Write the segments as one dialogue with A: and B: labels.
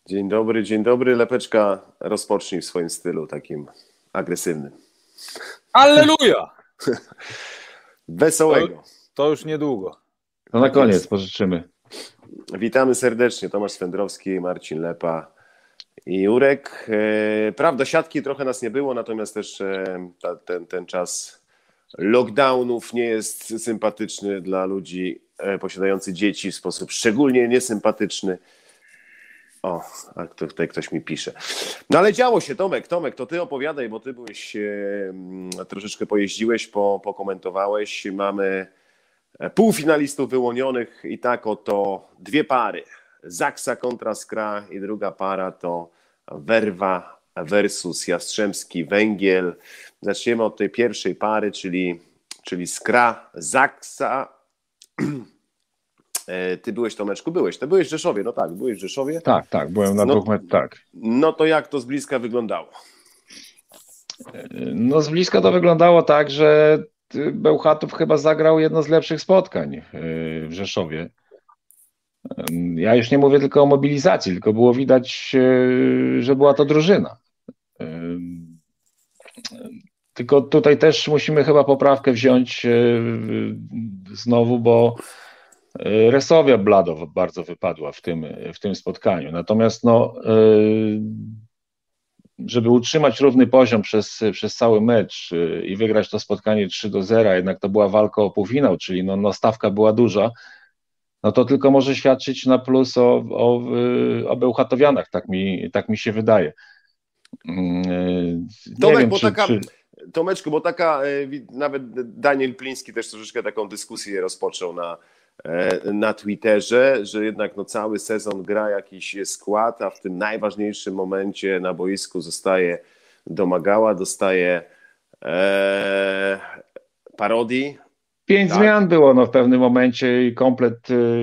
A: Dzień dobry. Lepeczka, rozpocznij w swoim stylu takim agresywnym.
B: Alleluja!
A: Wesołego.
B: To już niedługo.
C: To na koniec pożyczymy.
A: Witamy serdecznie. Tomasz Swędrowski, Marcin Lepa i Jurek. Prawda, siatki trochę nas nie było, natomiast też ten czas lockdownów nie jest sympatyczny dla ludzi posiadających dzieci w sposób szczególnie niesympatyczny. O, a tutaj ktoś mi pisze. No ale działo się, Tomek, to ty opowiadaj, bo ty byłeś, troszeczkę pojeździłeś, pokomentowałeś. Mamy półfinalistów wyłonionych i tak oto dwie pary. Zaksa kontra Skra i druga para to Werwa versus Jastrzębski Węgiel. Zaczniemy od tej pierwszej pary, czyli Skra Zaksa. Ty byłeś, Tomeczku? Ty byłeś w Rzeszowie, no tak, byłeś w Rzeszowie.
C: Tak, byłem na dwóch meczach, tak.
A: No to jak to z bliska wyglądało?
C: No z bliska to wyglądało tak, że Bełchatów chyba zagrał jedno z lepszych spotkań w Rzeszowie. Ja już nie mówię tylko o mobilizacji, tylko było widać, że była to drużyna. Tylko tutaj też musimy chyba poprawkę wziąć znowu, bo Resowia Blado bardzo wypadła w tym spotkaniu. Natomiast żeby utrzymać równy poziom przez cały mecz i wygrać to spotkanie 3-0, jednak to była walka o półfinał, czyli stawka była duża, no to tylko może świadczyć na plus o Bełchatowianach, tak mi się wydaje.
A: Tomeczku, bo taka, nawet Daniel Pliński też troszeczkę taką dyskusję rozpoczął na Twitterze, że jednak cały sezon gra jakiś skład, a w tym najważniejszym momencie na boisku zostaje Domagała, dostaje Parodi.
C: 5 zmian było w pewnym momencie i komplet.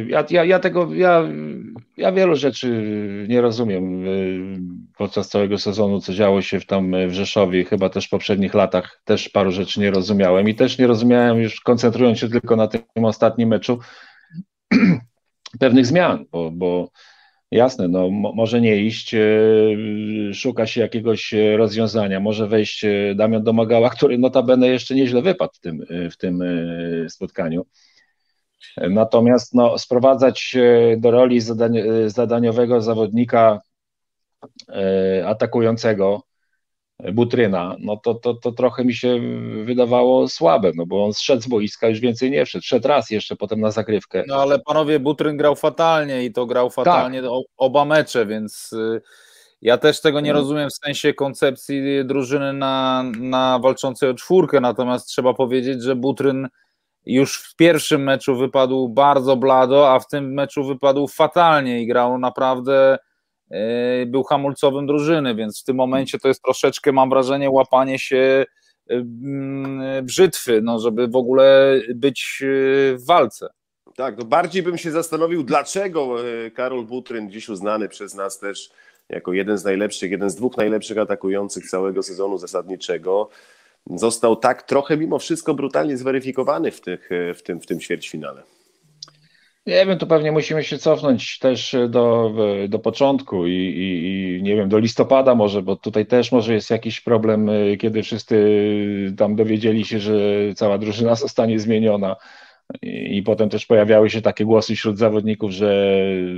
C: Ja wielu rzeczy nie rozumiem podczas całego sezonu, co działo się w Rzeszowie, chyba też w poprzednich latach też paru rzeczy nie rozumiałem i też nie rozumiałem, już koncentrując się tylko na tym ostatnim meczu, pewnych zmian, bo jasne, może nie iść, szuka się jakiegoś rozwiązania, może wejść Damian Domagała, który notabene jeszcze nieźle wypadł w tym spotkaniu. Natomiast sprowadzać do roli zadaniowego zawodnika atakującego Butryna, to trochę mi się wydawało słabe, bo on zszedł z boiska, już więcej nie wszedł raz jeszcze potem na zagrywkę.
B: No ale panowie, Butryn grał fatalnie i to grał fatalnie oba mecze, więc ja też tego nie rozumiem w sensie koncepcji drużyny na walczącej o czwórkę, natomiast trzeba powiedzieć, że Butryn już w pierwszym meczu wypadł bardzo blado, a w tym meczu wypadł fatalnie i grał naprawdę, był hamulcowym drużyny, więc w tym momencie to jest troszeczkę, mam wrażenie, łapanie się brzytwy, żeby w ogóle być w walce.
A: Tak, bardziej bym się zastanowił, dlaczego Karol Butryn, dziś uznany przez nas też jako jeden z dwóch najlepszych atakujących całego sezonu zasadniczego, został tak trochę mimo wszystko brutalnie zweryfikowany w tym ćwierćfinale.
C: Nie wiem, tu pewnie musimy się cofnąć też do początku i nie wiem, do listopada może, bo tutaj też może jest jakiś problem, kiedy wszyscy tam dowiedzieli się, że cała drużyna zostanie zmieniona i potem też pojawiały się takie głosy wśród zawodników, że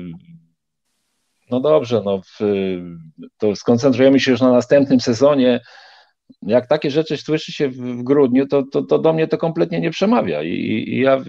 C: dobrze, to skoncentrujemy się już na następnym sezonie. Jak takie rzeczy słyszy się w grudniu, to do mnie to kompletnie nie przemawia i ja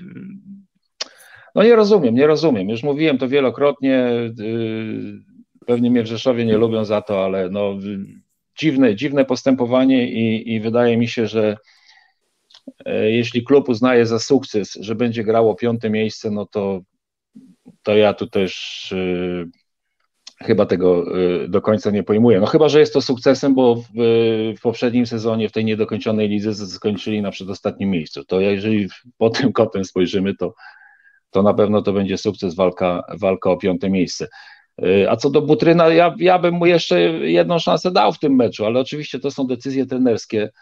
C: nie rozumiem. Już mówiłem to wielokrotnie, pewnie mnie w Rzeszowie nie lubią za to, ale dziwne postępowanie i wydaje mi się, że jeśli klub uznaje za sukces, że będzie grało 5. miejsce, to ja tu też chyba tego do końca nie pojmuję. Chyba, że jest to sukcesem, bo w poprzednim sezonie w tej niedokończonej lidze skończyli na przedostatnim miejscu. To jeżeli pod tym kątem spojrzymy, to na pewno to będzie sukces, walka o 5. miejsce. A co do Butryna, ja bym mu jeszcze jedną szansę dał w tym meczu, ale oczywiście to są decyzje trenerskie.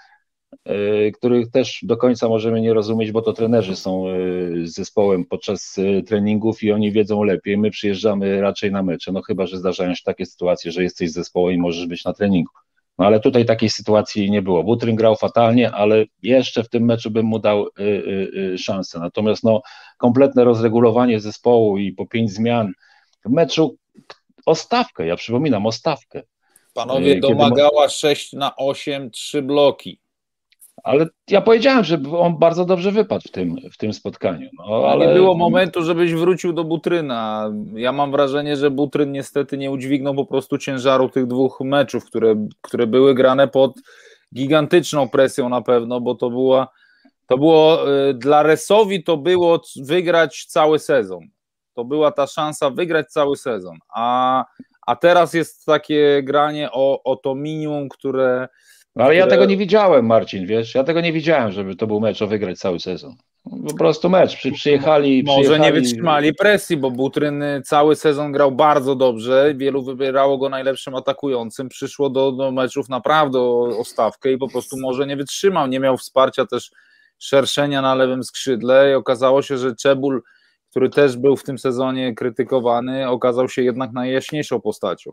C: których też do końca możemy nie rozumieć, bo to trenerzy są z zespołem podczas treningów i oni wiedzą lepiej. My przyjeżdżamy raczej na mecze, no chyba że zdarzają się takie sytuacje, że jesteś z zespołem i możesz być na treningu. No ale tutaj takiej sytuacji nie było. Butryn grał fatalnie, ale jeszcze w tym meczu bym mu dał szansę. Natomiast no, kompletne rozregulowanie zespołu i po 5 zmian w meczu o stawkę, ja przypominam, o stawkę.
B: Panowie, domagała 6-8, 3 bloki.
C: Ale ja powiedziałem, że on bardzo dobrze wypadł w tym spotkaniu. No, ale
B: nie było momentu, żebyś wrócił do Butryna. Ja mam wrażenie, że Butryn niestety nie udźwignął po prostu ciężaru tych 2 meczów, które były grane pod gigantyczną presją na pewno, bo to było dla Resowi to było wygrać cały sezon. To była ta szansa wygrać cały sezon. A teraz jest takie granie o to minimum, które...
C: Ale ja tego nie widziałem, Marcin, wiesz, ja tego nie widziałem, żeby to był mecz o wygrać cały sezon. Po prostu mecz, przyjechali...
B: Może nie wytrzymali presji, bo Butryn cały sezon grał bardzo dobrze, wielu wybierało go najlepszym atakującym, przyszło do meczów naprawdę o stawkę i po prostu może nie wytrzymał, nie miał wsparcia też Szerszenia na lewym skrzydle i okazało się, że Czebul, który też był w tym sezonie krytykowany, okazał się jednak najjaśniejszą postacią.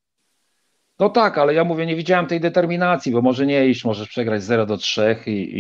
C: No tak, ale ja mówię, nie widziałem tej determinacji, bo może nie iść, możesz przegrać 0-3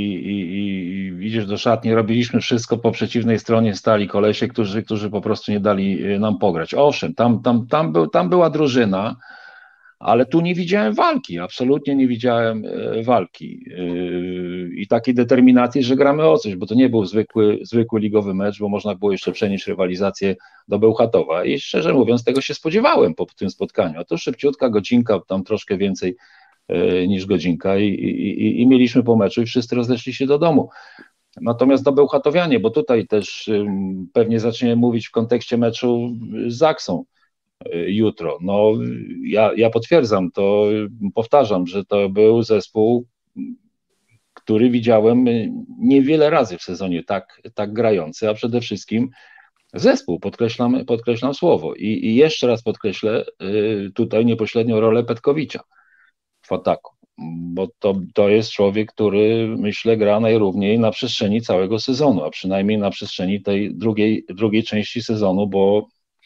C: i idziesz do szatni. Robiliśmy wszystko, po przeciwnej stronie stali kolesie, którzy po prostu nie dali nam pograć. Owszem, tam była drużyna, ale tu nie widziałem walki, absolutnie nie widziałem walki i takiej determinacji, że gramy o coś, bo to nie był zwykły ligowy mecz, bo można było jeszcze przenieść rywalizację do Bełchatowa i szczerze mówiąc tego się spodziewałem po tym spotkaniu, a to szybciutka godzinka, tam troszkę więcej niż godzinka i mieliśmy po meczu i wszyscy rozeszli się do domu. Natomiast do Bełchatowianie, bo tutaj też pewnie zaczniemy mówić w kontekście meczu z Zaksą jutro. No, ja potwierdzam to, powtarzam, że to był zespół, który widziałem niewiele razy w sezonie tak grający, a przede wszystkim zespół, podkreślam słowo. I jeszcze raz podkreślę tutaj niepośrednią rolę Petkowicza w ataku, bo to jest człowiek, który myślę gra najrówniej na przestrzeni całego sezonu, a przynajmniej na przestrzeni tej drugiej części sezonu, bo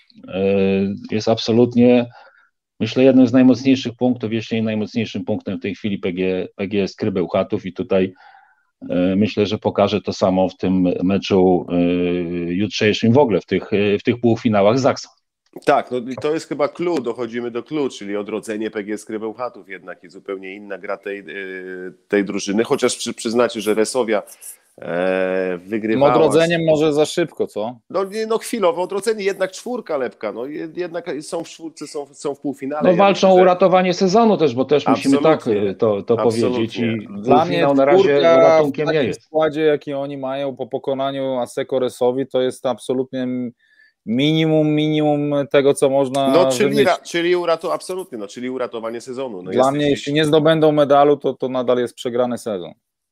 C: jest absolutnie, myślę, jednym z najmocniejszych punktów, jeśli nie najmocniejszym punktem w tej chwili PGS Skry Bełchatów i tutaj myślę, że pokaże to samo w tym meczu jutrzejszym, w ogóle w tych półfinałach z Zaksą.
A: Tak, no i to jest chyba clue, dochodzimy do clue, czyli odrodzenie PGS Skry Bełchatów jednak i zupełnie inna gra tej drużyny, chociaż przyznacie, że Resowia wygrywała.
B: Odrodzeniem może za szybko, co?
A: No chwilowo odrodzenie, jednak 4 lepka, no jednak są w 4, są w półfinale.
C: No walczą o uratowanie sezonu też, bo też musimy tak to powiedzieć i
B: dla mnie
C: na razie ratunkiem nie jest.
B: W składzie, jaki oni mają po pokonaniu Asseco Resowi, to jest absolutnie minimum tego, co można.
A: No, czyli absolutnie, no, czyli uratowanie sezonu. No,
B: dla mnie, jeśli nie zdobędą medalu, to nadal jest przegrany sezon.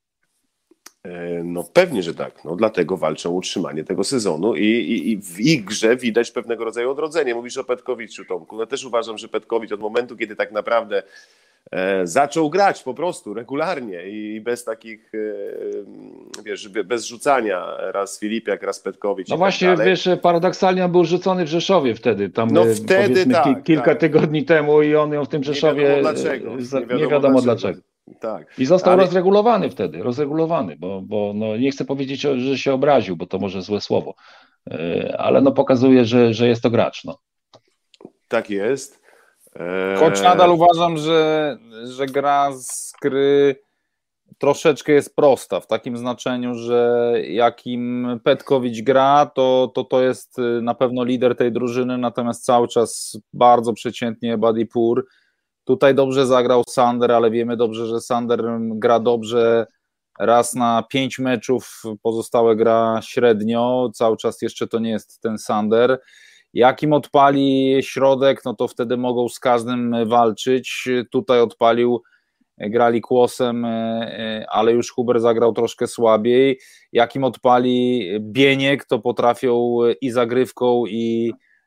A: No pewnie, że tak. No, dlatego walczą o utrzymanie tego sezonu i w ich grze widać pewnego rodzaju odrodzenie. Mówisz o Petkowiczu, Tomku. No też uważam, że Petkowicz od momentu, kiedy tak naprawdę zaczął grać po prostu regularnie i bez takich, wiesz, bez rzucania, raz Filipiak, raz Petkowicz.
C: No właśnie, wiesz, paradoksalnie on był rzucony w Rzeszowie wtedy, tam wtedy kilka tygodni temu i on ją w tym Rzeszowie nie wiadomo dlaczego.
A: Tak.
C: I został rozregulowany, bo no, nie chcę powiedzieć, że się obraził, bo to może złe słowo, ale no pokazuje, że jest to gracz. No.
A: Tak jest.
B: Choć nadal uważam, że gra z gry troszeczkę jest prosta, w takim znaczeniu, że jakim Petkowicz gra, to jest na pewno lider tej drużyny, natomiast cały czas bardzo przeciętnie Badipur. Tutaj dobrze zagrał Sander, ale wiemy dobrze, że Sander gra dobrze raz na 5 meczów, pozostałe gra średnio, cały czas jeszcze to nie jest ten Sander. Jak im odpali środek, no to wtedy mogą z każdym walczyć. Tutaj odpalił, grali Kłosem, ale już Huber zagrał troszkę słabiej. Jak im odpali Bieniek, to potrafią i zagrywką, i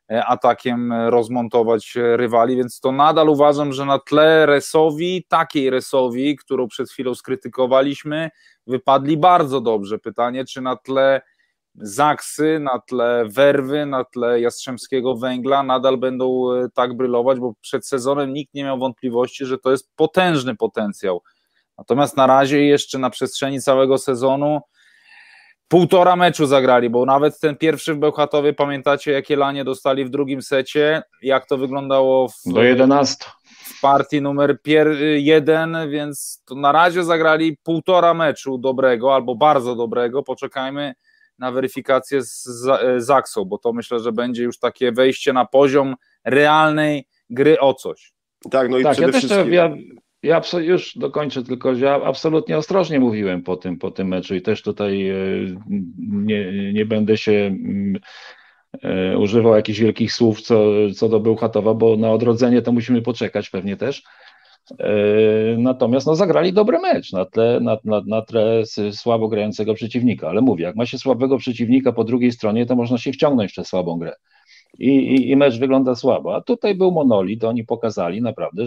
B: atakiem rozmontować rywali, więc to nadal uważam, że na tle Resowi, takiej Resowi, którą przed chwilą skrytykowaliśmy, wypadli bardzo dobrze. Pytanie, czy na tle Zaksy, na tle Werwy, na tle Jastrzębskiego Węgla nadal będą tak brylować, bo przed sezonem nikt nie miał wątpliwości, że to jest potężny potencjał. Natomiast na razie jeszcze na przestrzeni całego sezonu 1,5 meczu zagrali, bo nawet ten pierwszy w Bełchatowie, pamiętacie jakie lanie dostali w drugim secie, jak to wyglądało
C: do 11
B: w partii numer 1, więc to na razie zagrali 1,5 meczu dobrego albo bardzo dobrego, poczekajmy na weryfikację z Zaksą, bo to myślę, że będzie już takie wejście na poziom realnej gry o coś.
A: Tak, no i
C: tak,
A: przede wszystkim...
C: Ja już dokończę tylko, że ja absolutnie ostrożnie mówiłem po tym meczu i też tutaj nie będę się używał jakichś wielkich słów co do Bełchatowa, bo na odrodzenie to musimy poczekać pewnie też. Natomiast no, zagrali dobry mecz na tle słabo grającego przeciwnika, ale mówię, jak ma się słabego przeciwnika po drugiej stronie, to można się wciągnąć w tę słabą grę. I mecz wygląda słabo, a tutaj był monolit, oni pokazali naprawdę,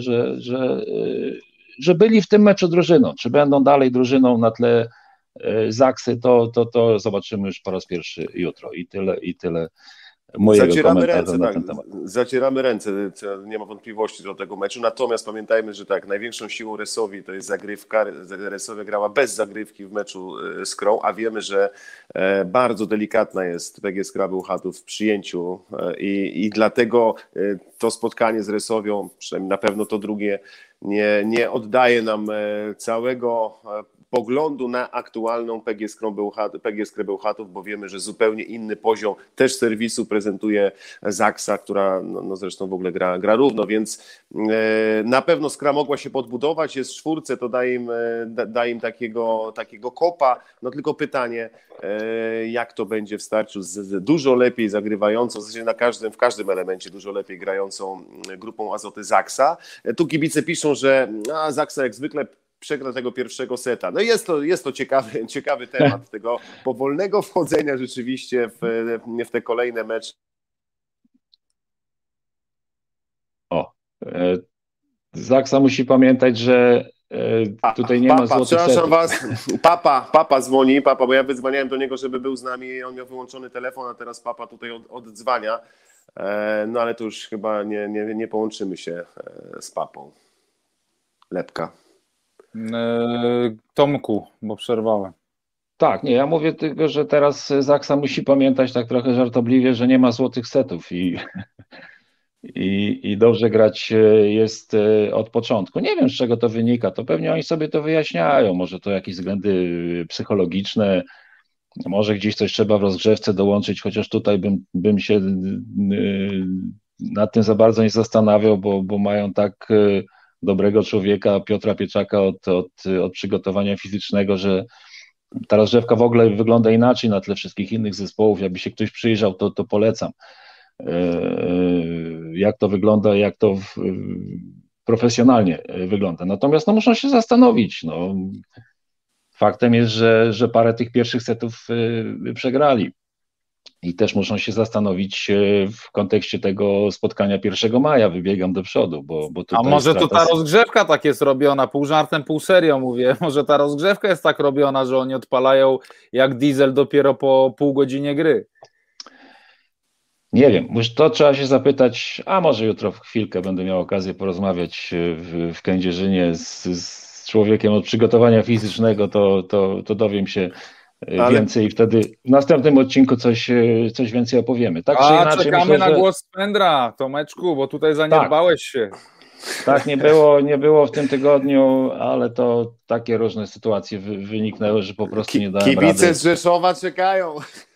C: że byli w tym meczu drużyną. Czy będą dalej drużyną na tle Zaksy, to zobaczymy już po raz pierwszy jutro i tyle mojego komentarza na ten temat.
A: Zacieramy ręce, nie ma wątpliwości do tego meczu, natomiast pamiętajmy, że tak, największą siłą Resowi to jest zagrywka. Resowia grała bez zagrywki w meczu z Krą, a wiemy, że bardzo delikatna jest PGS Kra Bełchatów w przyjęciu i dlatego to spotkanie z Resowią, przynajmniej na pewno to drugie, nie oddaje nam całego poglądu na aktualną PGS Krę Bełchatów, bo wiemy, że zupełnie inny poziom też serwisu prezentuje Zaksa, która no zresztą w ogóle gra równo, więc na pewno Skra mogła się podbudować, jest w 4, to daje im takiego kopa, no tylko pytanie, jak to będzie w starciu z dużo lepiej zagrywającą, w zasadzie w każdym elemencie dużo lepiej grającą grupą Azoty Zaksa. Tu kibice piszą, że Zaksa jak zwykle przegra tego pierwszego seta. No jest to ciekawy temat tego powolnego wchodzenia rzeczywiście w te kolejne mecze.
C: Zaksa musi pamiętać, że tutaj nie ma złotych
A: przepraszam
C: setów.
A: was, papa dzwoni, bo ja wydzwaniałem do niego, żeby był z nami i on miał wyłączony telefon, a teraz papa tutaj oddzwania. No ale to już chyba nie połączymy się z papą. Lepka.
B: Tomku, bo przerwałem.
C: Tak, nie, ja mówię tylko, że teraz Zaksa musi pamiętać tak trochę żartobliwie, że nie ma złotych setów i dobrze grać jest od początku. Nie wiem, z czego to wynika, to pewnie oni sobie to wyjaśniają, może to jakieś względy psychologiczne, może gdzieś coś trzeba w rozgrzewce dołączyć, chociaż tutaj bym się nad tym za bardzo nie zastanawiał, bo mają tak dobrego człowieka, Piotra Pieczaka od przygotowania fizycznego, że ta rozgrzewka w ogóle wygląda inaczej na tle wszystkich innych zespołów. Jakby się ktoś przyjrzał, to polecam. Jak to wygląda, jak to profesjonalnie wygląda. Natomiast no, muszą się zastanowić. No. Faktem jest, że parę tych pierwszych setów przegrali. I też muszą się zastanowić w kontekście tego spotkania 1 maja, wybiegam do przodu, bo tutaj
B: a może to ta rozgrzewka tak jest robiona, pół żartem, pół serio mówię, może ta rozgrzewka jest tak robiona, że oni odpalają jak diesel dopiero po pół godzinie gry.
C: Nie wiem, to trzeba się zapytać, a może jutro w chwilkę będę miał okazję porozmawiać w Kędzierzynie z człowiekiem od przygotowania fizycznego, to dowiem się więcej i wtedy w następnym odcinku coś więcej opowiemy. Tak,
B: czy inaczej, czekamy myślę, na głos Spendra, Tomeczku, bo tutaj zaniedbałeś się.
C: Tak, nie było w tym tygodniu, ale to takie różne sytuacje wyniknęły, że po prostu nie dałem rady.
A: Kibice z Rzeszowa czekają.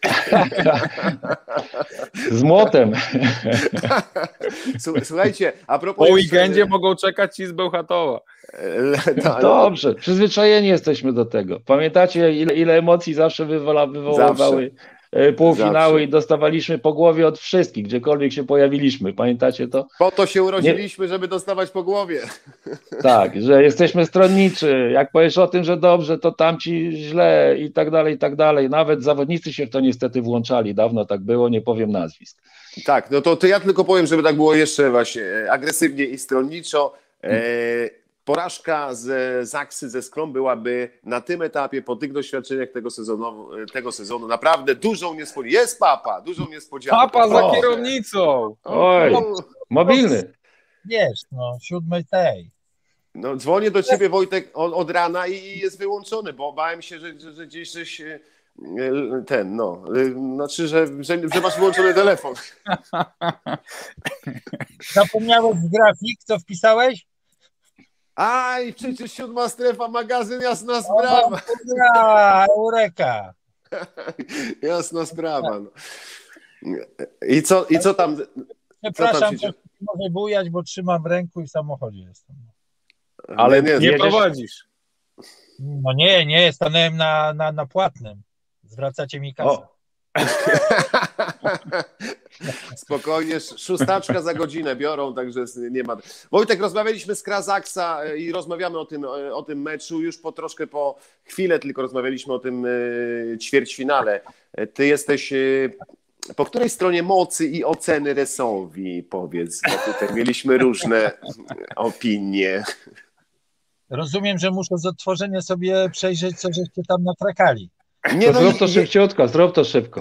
C: Z młotem.
A: Słuchajcie, a propos...
B: Po weekendzie mogą czekać ci z Bełchatowa.
C: Dobrze, przyzwyczajeni jesteśmy do tego. Pamiętacie, ile emocji zawsze wywoływały półfinały
A: Zawsze.
C: i dostawaliśmy po głowie od wszystkich, gdziekolwiek się pojawiliśmy. Pamiętacie to?
A: Po to się urodziliśmy, żeby dostawać po głowie.
C: Tak, że jesteśmy stronniczy. Jak powiesz o tym, że dobrze, to tamci źle i tak dalej, i tak dalej. Nawet zawodnicy się w to niestety włączali. Dawno tak było, nie powiem nazwisk.
A: Tak, no to ja tylko powiem, żeby tak było jeszcze właśnie agresywnie i stronniczo. Porażka z Zaksy ze Skrą byłaby na tym etapie, po tych doświadczeniach tego sezonu naprawdę dużą niespodzianką. Jest Papa, dużą niespodzianką.
B: Papa za
C: O.
B: kierownicą!
C: Oj, mobilny.
D: Wiesz, 7 tej.
A: No, dzwonię do ciebie, Wojtek, od rana i jest wyłączony, bo bałem się, że gdzieś coś znaczy, że masz wyłączony telefon.
D: Zapomniałeś grafik, co wpisałeś?
A: Aj, przecież 7 strefa, magazyn, jasna sprawa.
D: Eureka.
A: Jasna sprawa. No. I co tam?
D: Przepraszam, to może bujać, bo trzymam w ręku i w samochodzie jestem.
C: Ale
B: Nie prowadzisz.
D: No nie, stanąłem na płatnym. Zwracacie mi kasę.
A: Spokojnie, 6 za godzinę biorą, także nie ma. Wojtek, rozmawialiśmy z Krazaksa i rozmawiamy o tym meczu już po chwilę, tylko rozmawialiśmy o tym ćwierćfinale. Ty jesteś po której stronie mocy i oceny Resowi, powiedz, bo tutaj mieliśmy różne opinie.
D: Rozumiem, że muszę z odtworzenia sobie przejrzeć, co żeście tam natrakali.
C: Zrób to szybciutko, zrób to szybko.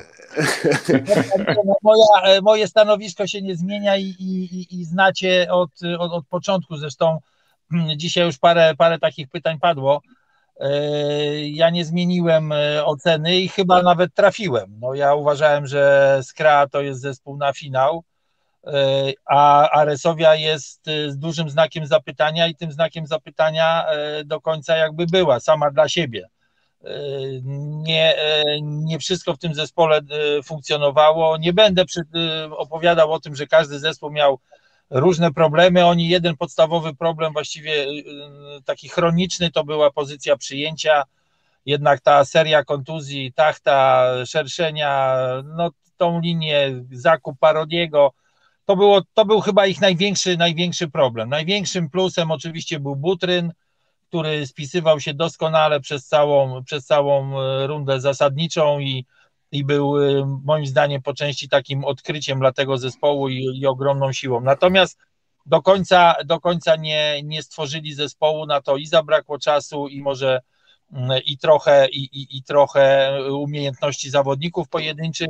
D: Moje stanowisko się nie zmienia i znacie od początku. Zresztą dzisiaj już parę takich pytań padło. Ja nie zmieniłem oceny i chyba nawet trafiłem. No, ja uważałem, że Skra to jest zespół na finał, a Resowia jest z dużym znakiem zapytania i tym znakiem zapytania do końca jakby była, sama dla siebie. Nie wszystko w tym zespole funkcjonowało. Nie będę opowiadał o tym, że każdy zespół miał różne problemy. Oni jeden podstawowy problem, właściwie taki chroniczny, to była pozycja przyjęcia. Jednak ta seria kontuzji, Tachta, Szerszenia, no tą linię, zakup Parodiego, to był chyba ich największy problem. Największym plusem oczywiście był Butryn, który spisywał się doskonale przez całą rundę zasadniczą i był moim zdaniem po części takim odkryciem dla tego zespołu i ogromną siłą. Natomiast do końca nie stworzyli zespołu na to i zabrakło czasu i może i trochę umiejętności zawodników pojedynczych.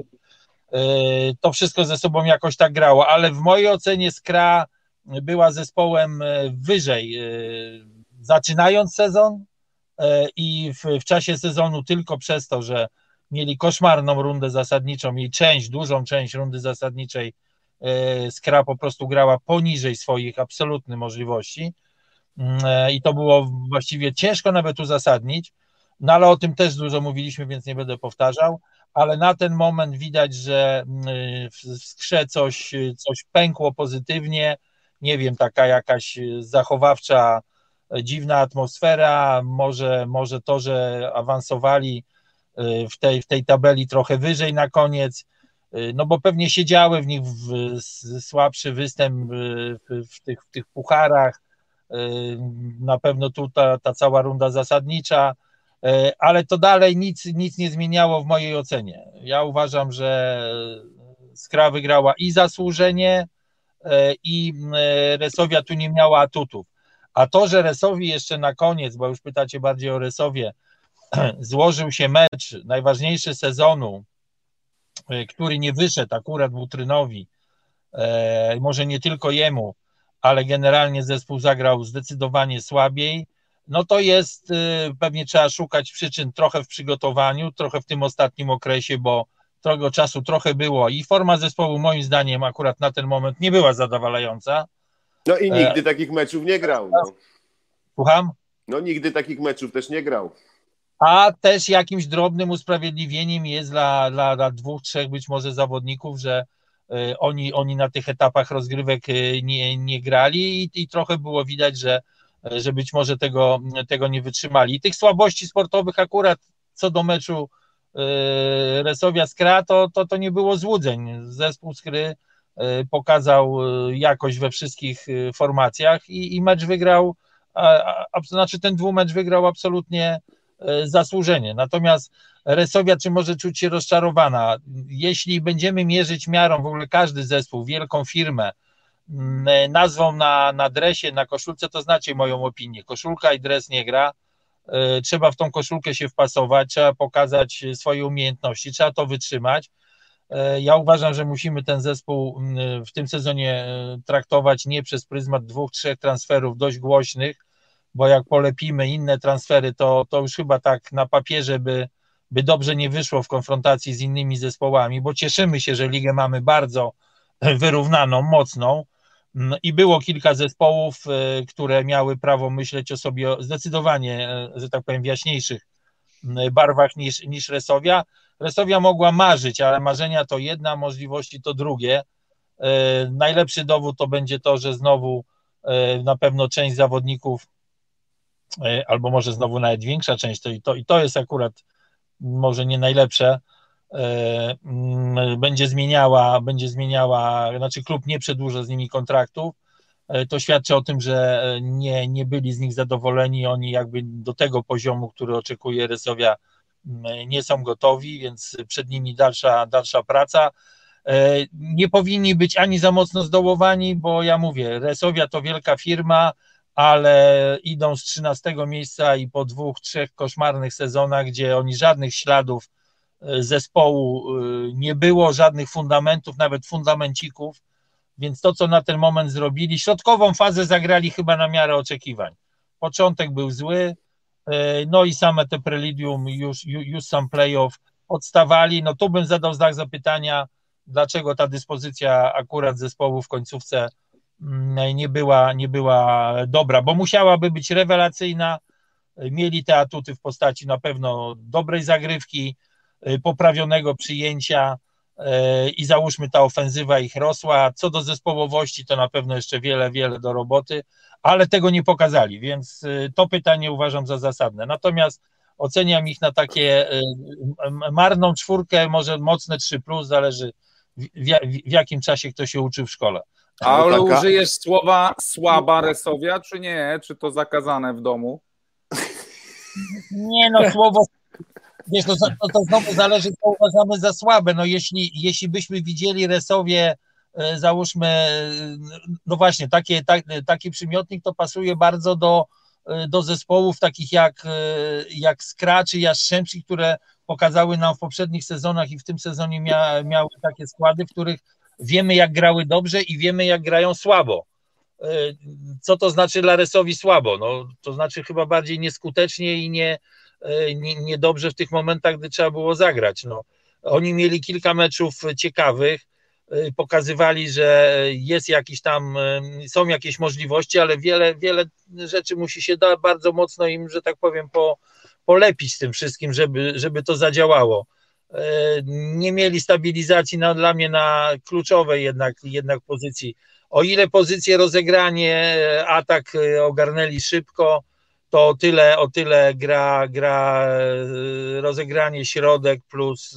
D: To wszystko ze sobą jakoś tak grało, ale w mojej ocenie Skra była zespołem wyżej zaczynając sezon i w czasie sezonu tylko przez to, że mieli koszmarną rundę zasadniczą i dużą część rundy zasadniczej Skra po prostu grała poniżej swoich absolutnych możliwości i to było właściwie ciężko nawet uzasadnić, no ale o tym też dużo mówiliśmy, więc nie będę powtarzał, ale na ten moment widać, że w Skrze coś pękło pozytywnie, nie wiem, taka jakaś zachowawcza dziwna atmosfera, może to, że awansowali w tej tabeli trochę wyżej na koniec, no bo pewnie siedziały w nich słabszy występ w tych pucharach, na pewno tu ta cała runda zasadnicza, ale to dalej nic nie zmieniało w mojej ocenie. Ja uważam, że Skra wygrała i zasłużenie, i Resowia tu nie miała atutów. A to, że Resowi jeszcze na koniec, bo już pytacie bardziej o Resowie, złożył się mecz najważniejszy sezonu, który nie wyszedł akurat Butrynowi, może nie tylko jemu, ale generalnie zespół zagrał zdecydowanie słabiej, no to jest, pewnie trzeba szukać przyczyn trochę w przygotowaniu, trochę w tym ostatnim okresie, bo tego czasu trochę było i forma zespołu moim zdaniem akurat na ten moment nie była zadowalająca.
A: No i nigdy takich meczów nie grał. No.
D: Słucham?
A: No nigdy takich meczów też nie grał.
D: A też jakimś drobnym usprawiedliwieniem jest dla 2-3 być może zawodników, że oni na tych etapach rozgrywek nie grali i trochę było widać, że być może tego nie wytrzymali. I tych słabości sportowych akurat co do meczu Resovia Skra, to nie było złudzeń. Zespół Skry pokazał jakość we wszystkich formacjach i mecz wygrał, znaczy ten dwumecz wygrał absolutnie zasłużenie. Natomiast Resovia czy może czuć się rozczarowana? Jeśli będziemy mierzyć miarą w ogóle każdy zespół, wielką firmę, nazwą na dresie, na koszulce, to znacie moją opinię. Koszulka i dres nie gra. Trzeba w tą koszulkę się wpasować, trzeba pokazać swoje umiejętności, trzeba to wytrzymać. Ja uważam, że musimy ten zespół w tym sezonie traktować nie przez pryzmat 2-3 transferów dość głośnych, bo jak polepimy inne transfery, to już chyba tak na papierze by dobrze nie wyszło w konfrontacji z innymi zespołami, bo cieszymy się, że ligę mamy bardzo wyrównaną, mocną i było kilka zespołów, które miały prawo myśleć o sobie zdecydowanie, że tak powiem, w jaśniejszych barwach niż Resovia. Resovia mogła marzyć, ale marzenia to jedna, możliwości to drugie. Najlepszy dowód to będzie to, że znowu na pewno część zawodników, albo może znowu nawet większa część, to jest akurat może nie najlepsze, będzie zmieniała, znaczy klub nie przedłuża z nimi kontraktów. To świadczy o tym, że nie byli z nich zadowoleni, oni jakby do tego poziomu, który oczekuje Resovia, nie są gotowi, więc przed nimi dalsza praca. Nie powinni być ani za mocno zdołowani, bo ja mówię, Resovia to wielka firma, ale idą z 13 miejsca i po 2-3 koszmarnych sezonach, gdzie oni żadnych śladów zespołu nie było, żadnych fundamentów, nawet fundamencików, więc to, co na ten moment zrobili, środkową fazę zagrali chyba na miarę oczekiwań. Początek był zły, no i same te preludium, już sam playoff odstawali, no tu bym zadał znak zapytania, dlaczego ta dyspozycja akurat zespołu w końcówce nie była dobra, bo musiałaby być rewelacyjna, mieli te atuty w postaci na pewno dobrej zagrywki, poprawionego przyjęcia i załóżmy ta ofensywa ich rosła, co do zespołowości to na pewno jeszcze wiele do roboty, ale tego nie pokazali, więc to pytanie uważam za zasadne, natomiast oceniam ich na takie marną 4, może mocne 3+, zależy w jakim czasie ktoś się uczy w szkole.
B: Ale użyjesz słowa słaba Resovia, czy nie? Czy to zakazane w domu?
D: Nie, no słowo, wiesz, to znowu zależy, co uważamy za słabe. No jeśli byśmy widzieli Resovię, załóżmy, no właśnie, taki przymiotnik to pasuje bardzo do zespołów takich jak Skra czy Jastrzębski, które pokazały nam w poprzednich sezonach i w tym sezonie miały takie składy, w których wiemy, jak grały dobrze i wiemy, jak grają słabo. Co to znaczy dla Resovii słabo? No, to znaczy chyba bardziej nieskutecznie i niedobrze w tych momentach, gdy trzeba było zagrać. No, oni mieli kilka meczów ciekawych, pokazywali, że jest jakiś tam, są jakieś możliwości, ale wiele rzeczy musi się bardzo mocno im, że tak powiem, polepić z tym wszystkim, żeby to zadziałało. Nie mieli stabilizacji dla mnie na kluczowej jednak pozycji. O ile pozycję rozegranie, atak ogarnęli szybko, to o tyle gra rozegranie, środek plus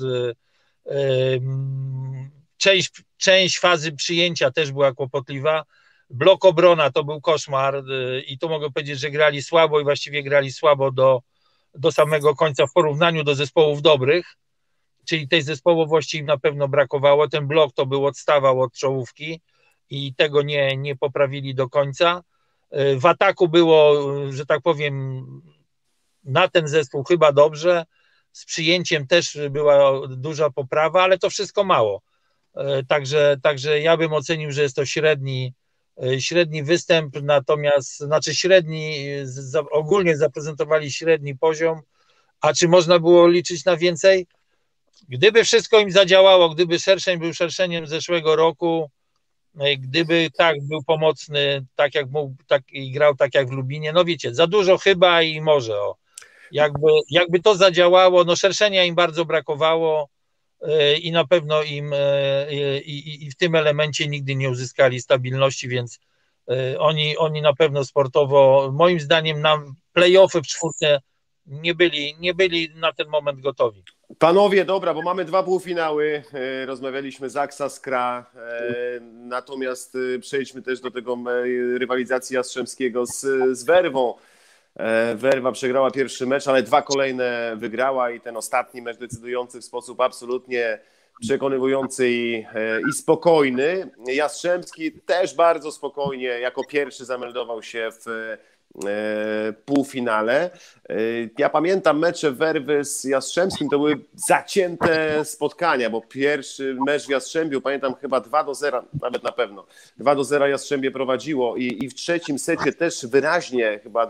D: część fazy przyjęcia też była kłopotliwa. Blok obrona to był koszmar i tu mogę powiedzieć, że grali słabo i właściwie grali słabo do samego końca w porównaniu do zespołów dobrych, czyli tej zespołowości im na pewno brakowało. Ten blok to był odstawał od czołówki i tego nie poprawili do końca. W ataku było, że tak powiem, na ten zespół chyba dobrze, z przyjęciem też była duża poprawa, ale to wszystko mało. Także ja bym ocenił, że jest to średni występ, natomiast ogólnie zaprezentowali średni poziom, a czy można było liczyć na więcej? Gdyby wszystko im zadziałało, gdyby Szerszeń był Szerszeniem zeszłego roku, gdyby był pomocny, tak jak mógł, i grał tak jak w Lubinie, no wiecie, za dużo chyba i może, jakby to zadziałało, no Szerszenia im bardzo brakowało i na pewno im i w tym elemencie nigdy nie uzyskali stabilności, więc oni na pewno sportowo, moim zdaniem, na play-offy w 4 nie byli na ten moment gotowi.
A: Panowie, dobra, bo mamy 2 półfinały, rozmawialiśmy Zaksa, Skra, natomiast przejdźmy też do tego rywalizacji Jastrzębskiego z Werwą. Werwa przegrała pierwszy mecz, ale 2 kolejne wygrała i ten ostatni mecz decydujący w sposób absolutnie przekonywujący i spokojny. Jastrzębski też bardzo spokojnie jako pierwszy zameldował się w półfinale. Ja pamiętam mecze Werwy z Jastrzębskim, to były zacięte spotkania, bo pierwszy mecz w Jastrzębiu, pamiętam chyba 2-0, nawet na pewno 2-0 Jastrzębie prowadziło i w trzecim secie też wyraźnie, chyba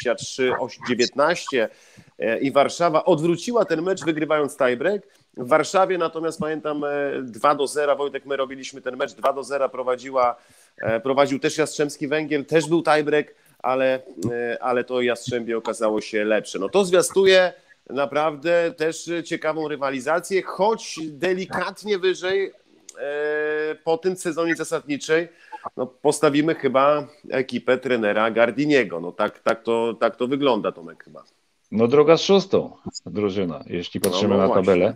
A: 23-19 i Warszawa odwróciła ten mecz, wygrywając tiebreak. W Warszawie natomiast pamiętam 2-0, Wojtek, my robiliśmy ten mecz, 2-0 prowadził też Jastrzębski Węgiel, też był tiebreak, ale to Jastrzębie okazało się lepsze. No to zwiastuje naprawdę też ciekawą rywalizację, choć delikatnie wyżej po tym sezonie zasadniczej no postawimy chyba ekipę trenera Gardiniego. No tak to wygląda, Tomek, chyba.
C: No druga z 6 drużyna, jeśli patrzymy na tabelę.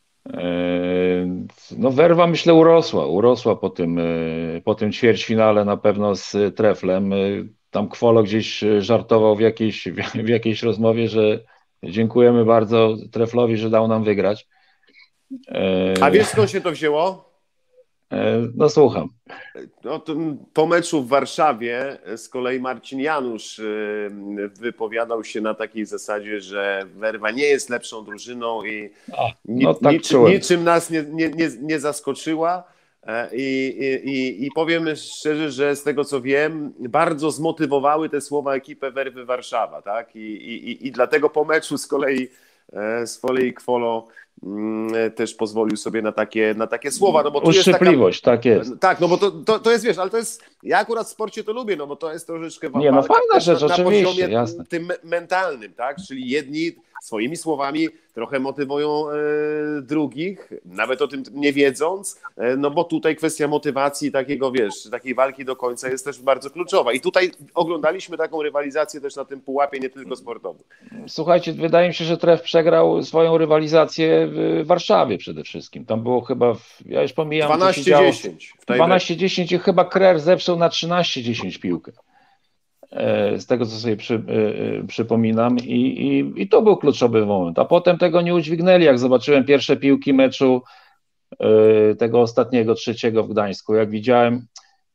C: No Werwa, myślę, urosła po tym ćwierćfinale na pewno z Treflem. Tam Kwolo gdzieś żartował w jakiejś rozmowie, że dziękujemy bardzo Treflowi, że dał nam wygrać.
A: A wiesz, skąd się to wzięło?
C: No słucham.
A: No, po meczu w Warszawie z kolei Marcin Janusz wypowiadał się na takiej zasadzie, że Werwa nie jest lepszą drużyną i niczym nas nie zaskoczyła. I powiem szczerze, że z tego co wiem, bardzo zmotywowały te słowa ekipę Werwy Warszawa, tak? I dlatego po meczu z kolei Kwolo też pozwolił sobie na takie słowa. No bo tu
C: uszczypliwość,
A: jest taka,
C: tak jest.
A: Tak, no bo to jest, wiesz, ale to jest, ja akurat w sporcie to lubię, no bo to jest troszeczkę
C: nie, no fajna rzecz,
A: na
C: oczywiście,
A: poziomie
C: jasne.
A: tym mentalnym, tak? Czyli jedni swoimi słowami trochę motywują drugich, nawet o tym nie wiedząc, no bo tutaj kwestia motywacji takiego, wiesz, takiej walki do końca jest też bardzo kluczowa. I tutaj oglądaliśmy taką rywalizację też na tym pułapie, nie tylko sportowym.
C: Słuchajcie, wydaje mi się, że Tref przegrał swoją rywalizację w Warszawie przede wszystkim. Tam było chyba, ja już pomijam,
A: 12-10.
C: 12-10 i chyba Krer zepsuł na 13-10 piłkę. Z tego, co sobie przypominam i to był kluczowy moment, a potem tego nie udźwignęli, jak zobaczyłem pierwsze piłki meczu tego ostatniego, trzeciego w Gdańsku, jak widziałem,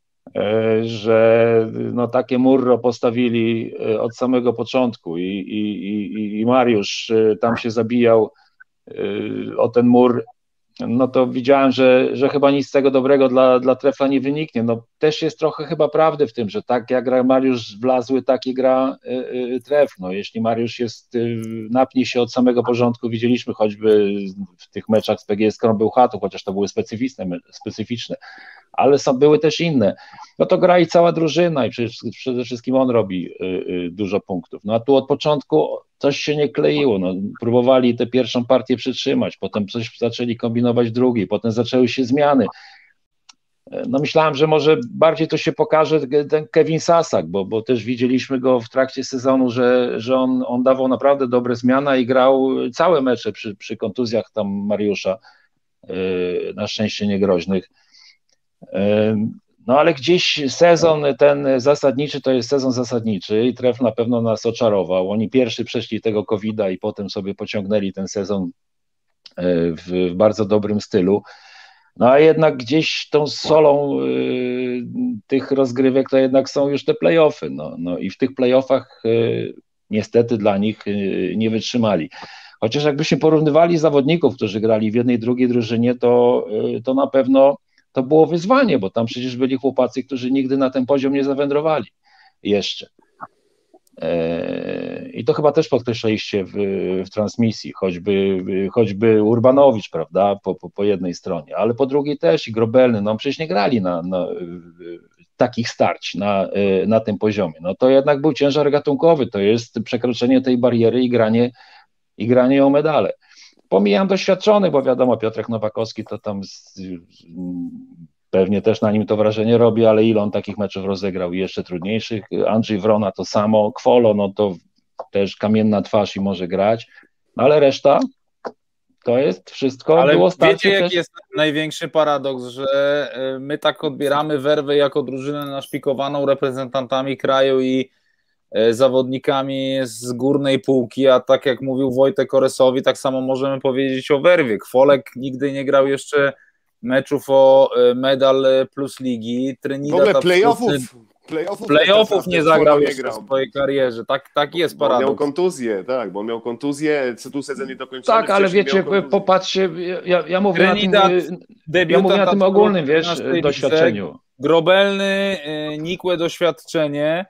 C: że no takie murro postawili od samego początku i Mariusz tam się zabijał o ten mur, no to widziałem, że chyba nic z tego dobrego dla Trefla nie wyniknie. No też jest trochę chyba prawdy w tym, że tak jak gra Mariusz Wlazły, tak i gra Tref. No jeśli Mariusz napnie się od samego porządku, widzieliśmy choćby w tych meczach z PGS Bełchatów, chociaż to były specyficzne, ale były też inne. No to gra i cała drużyna i przede wszystkim on robi dużo punktów. No a tu od początku coś się nie kleiło, no, próbowali tę pierwszą partię przytrzymać, potem coś zaczęli kombinować drugiej, potem zaczęły się zmiany. No myślałem, że może bardziej to się pokaże ten Kevin Sasak, bo też widzieliśmy go w trakcie sezonu, że on dawał naprawdę dobre zmiany i grał całe mecze przy kontuzjach tam Mariusza, na szczęście niegroźnych. No ale gdzieś sezon ten zasadniczy to jest sezon zasadniczy i Tref na pewno nas oczarował. Oni pierwszy przeszli tego COVID-a i potem sobie pociągnęli ten sezon w bardzo dobrym stylu. No a jednak gdzieś tą solą tych rozgrywek to jednak są już te play-offy. No i w tych play-offach niestety dla nich nie wytrzymali. Chociaż jakbyśmy porównywali zawodników, którzy grali w jednej i drugiej drużynie, to na pewno to było wyzwanie, bo tam przecież byli chłopacy, którzy nigdy na ten poziom nie zawędrowali jeszcze. I to chyba też podkreślaliście w transmisji, choćby Urbanowicz, prawda, po jednej stronie, ale po drugiej też i Grobelny, no przecież nie grali na takich starć na tym poziomie. No to jednak był ciężar gatunkowy, to jest przekroczenie tej bariery i granie o medale. Pomijam doświadczonych, bo wiadomo, Piotrek Nowakowski to tam pewnie też na nim to wrażenie robi, ale ile on takich meczów rozegrał i jeszcze trudniejszych. Andrzej Wrona to samo, Kwolo, no to też kamienna twarz i może grać, ale reszta to jest wszystko.
B: Ale
C: było
B: wiecie, jaki
C: też...
B: jest największy paradoks, że my tak odbieramy Werwę jako drużynę naszpikowaną reprezentantami kraju i zawodnikami z górnej półki, a tak jak mówił Wojtek Oresowi, tak samo możemy powiedzieć o Werwie. Kwolek nigdy nie grał jeszcze meczów o medal plus ligi.
A: W ogóle
B: playoffów nie zagrał jeszcze w swojej karierze. Tak jest paradoks.
A: Bo on miał kontuzję, co tu sezon niedokończony.
C: Tak, ale wiecie, popatrzcie, ja mówię o tym ogólnym, wiesz, doświadczeniu.
B: Grobelny, nikłe doświadczenie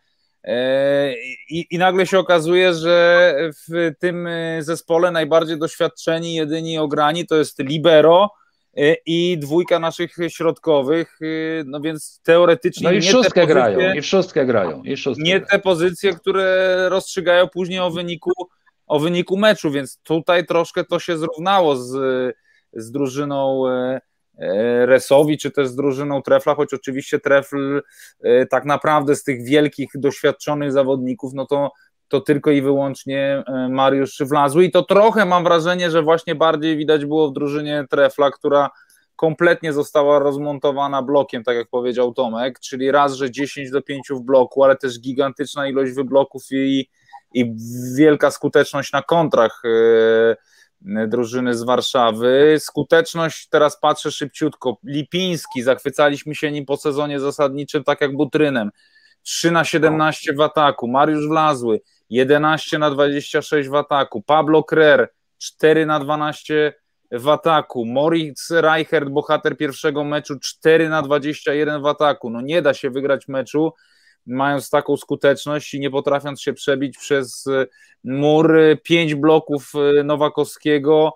B: i nagle się okazuje, że w tym zespole najbardziej doświadczeni, jedyni ograni to jest libero i dwójka naszych środkowych, no więc teoretycznie
C: i w szóstkę grają. Nie
B: te pozycje, które rozstrzygają później o wyniku meczu, więc tutaj troszkę to się zrównało z drużyną Resowi, czy też z drużyną Trefla, choć oczywiście Trefl tak naprawdę z tych wielkich, doświadczonych zawodników, no to tylko i wyłącznie Mariusz Wlazły i to trochę mam wrażenie, że właśnie bardziej widać było w drużynie Trefla, która kompletnie została rozmontowana blokiem, tak jak powiedział Tomek, czyli raz, że 10-5 w bloku, ale też gigantyczna ilość wybloków i wielka skuteczność na kontrach drużyny z Warszawy. Skuteczność, teraz patrzę szybciutko, Lipiński, zachwycaliśmy się nim po sezonie zasadniczym, tak jak Butrynem, 3/17 w ataku, Mariusz Wlazły 11/26 w ataku, Pablo Krer 4/12 w ataku, Moritz Reichert, bohater pierwszego meczu 4/21 w ataku, no nie da się wygrać meczu mając taką skuteczność i nie potrafiąc się przebić przez mur, 5 bloków Nowakowskiego,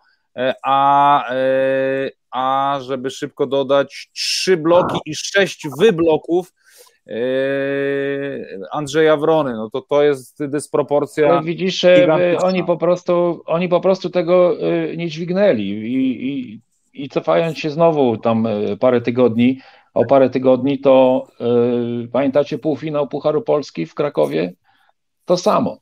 B: a żeby szybko dodać 3 bloki i 6 wybloków Andrzeja Wrony, no to jest dysproporcja.
C: No widzisz, oni po prostu tego nie dźwignęli i cofając się znowu tam o parę tygodni, to pamiętacie półfinał Pucharu Polski w Krakowie? To samo.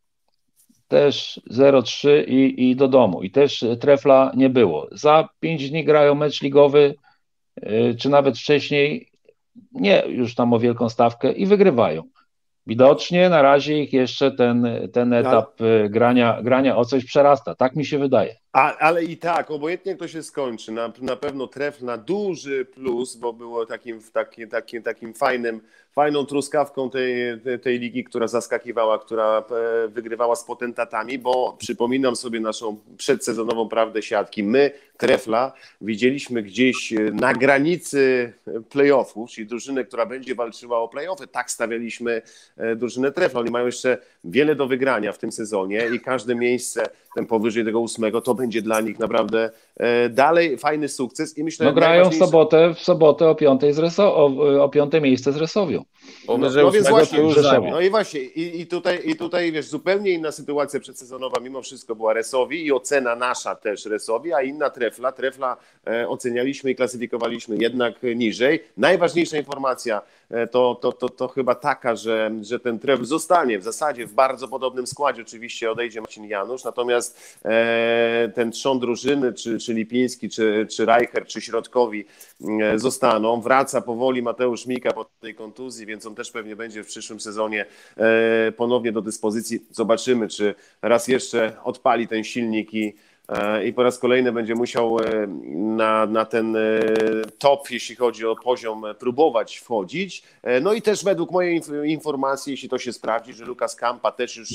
C: Też 0-3 i do domu. I też Trefla nie było. Za 5 dni grają mecz ligowy, czy nawet wcześniej, nie już tam o wielką stawkę i wygrywają. Widocznie na razie ich jeszcze ten etap grania o coś przerasta. Tak mi się wydaje.
A: Ale i tak, obojętnie jak to się skończy, na pewno Trefl na duży plus, bo było takim fajną truskawką tej ligi, która zaskakiwała, która wygrywała z potentatami, bo przypominam sobie naszą przedsezonową prawdę siatki. My Trefla widzieliśmy gdzieś na granicy playoffów, czyli drużynę, która będzie walczyła o playoffy. Tak stawialiśmy drużynę Trefla. Oni mają jeszcze wiele do wygrania w tym sezonie i każde miejsce, ten powyżej tego 8, to będzie dla nich naprawdę dalej fajny sukces. I myślę,
C: grają w sobotę o 5 o 5 miejsce z Resowią.
A: No więc właśnie, no i właśnie, i tutaj wiesz, zupełnie inna sytuacja przedsezonowa mimo wszystko była Resowi i ocena nasza też Resowi, a inna Trefla. Trefla ocenialiśmy i klasyfikowaliśmy jednak niżej. Najważniejsza informacja to chyba taka, że ten Trefl zostanie w zasadzie w bardzo podobnym składzie. Oczywiście odejdzie Marcin Janusz, natomiast ten trzon drużyny, czy Lipiński, czy Reichert, czy środkowi zostaną. Wraca powoli Mateusz Mika po tej kontuzji, więc on też pewnie będzie w przyszłym sezonie ponownie do dyspozycji. Zobaczymy, czy raz jeszcze odpali ten silnik i po raz kolejny będzie musiał na ten top, jeśli chodzi o poziom, próbować wchodzić. No i też według mojej informacji, jeśli to się sprawdzi, że Lukas Kampa też już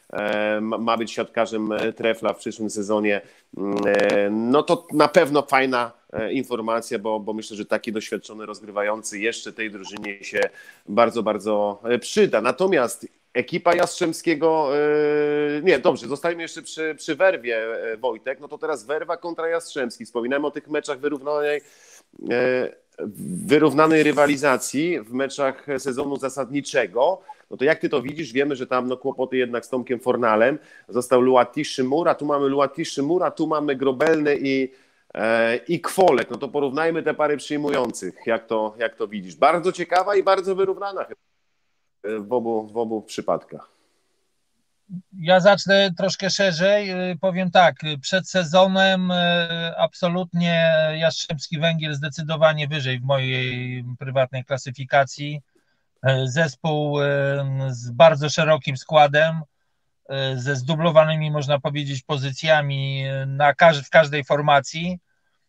A: ma być siatkarzem Trefla w przyszłym sezonie, no to na pewno fajna informacja, bo myślę, że taki doświadczony rozgrywający jeszcze tej drużynie się bardzo, bardzo przyda. Natomiast ekipa Jastrzębskiego, nie, dobrze, zostajemy jeszcze przy Werwie, Wojtek, no to teraz Werwa kontra Jastrzębski. Wspominamy o tych meczach wyrównanej rywalizacji w meczach sezonu zasadniczego. No to jak ty to widzisz? Wiemy, że tam kłopoty jednak z Tomkiem Fornalem. Został Luati Szymura, tu mamy Luati Szymura, tu mamy Grobelny i Kwolek. No to porównajmy te pary przyjmujących. Jak to widzisz? Bardzo ciekawa i bardzo wyrównana w obu przypadkach.
D: Ja zacznę troszkę szerzej. Powiem tak, przed sezonem absolutnie Jastrzębski Węgiel zdecydowanie wyżej w mojej prywatnej klasyfikacji. Zespół z bardzo szerokim składem, ze zdublowanymi, można powiedzieć, pozycjami w każdej formacji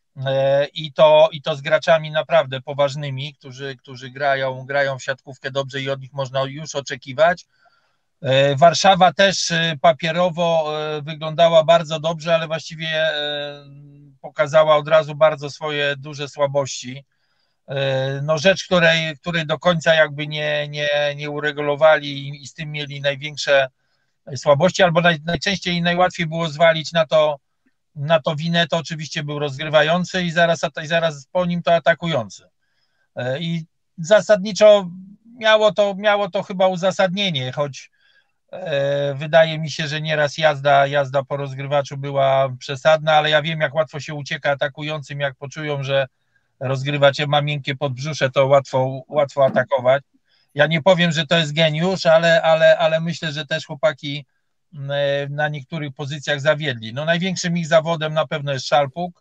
D: i to z graczami naprawdę poważnymi, którzy grają w siatkówkę dobrze i od nich można już oczekiwać. Warszawa też papierowo wyglądała bardzo dobrze, ale właściwie pokazała od razu bardzo swoje duże słabości. No rzecz, której do końca jakby nie uregulowali i z tym mieli największe słabości, albo najczęściej i najłatwiej było zwalić na to winę, to oczywiście był rozgrywający i zaraz po nim to atakujący. I zasadniczo miało to chyba uzasadnienie, choć wydaje mi się, że nieraz jazda po rozgrywaczu była przesadna, ale ja wiem, jak łatwo się ucieka atakującym, jak poczują, że rozgrywacz ma miękkie podbrzusze, to łatwo atakować. Ja nie powiem, że to jest geniusz, ale myślę, że też chłopaki na niektórych pozycjach zawiedli. No największym ich zawodem na pewno jest Szalpuk,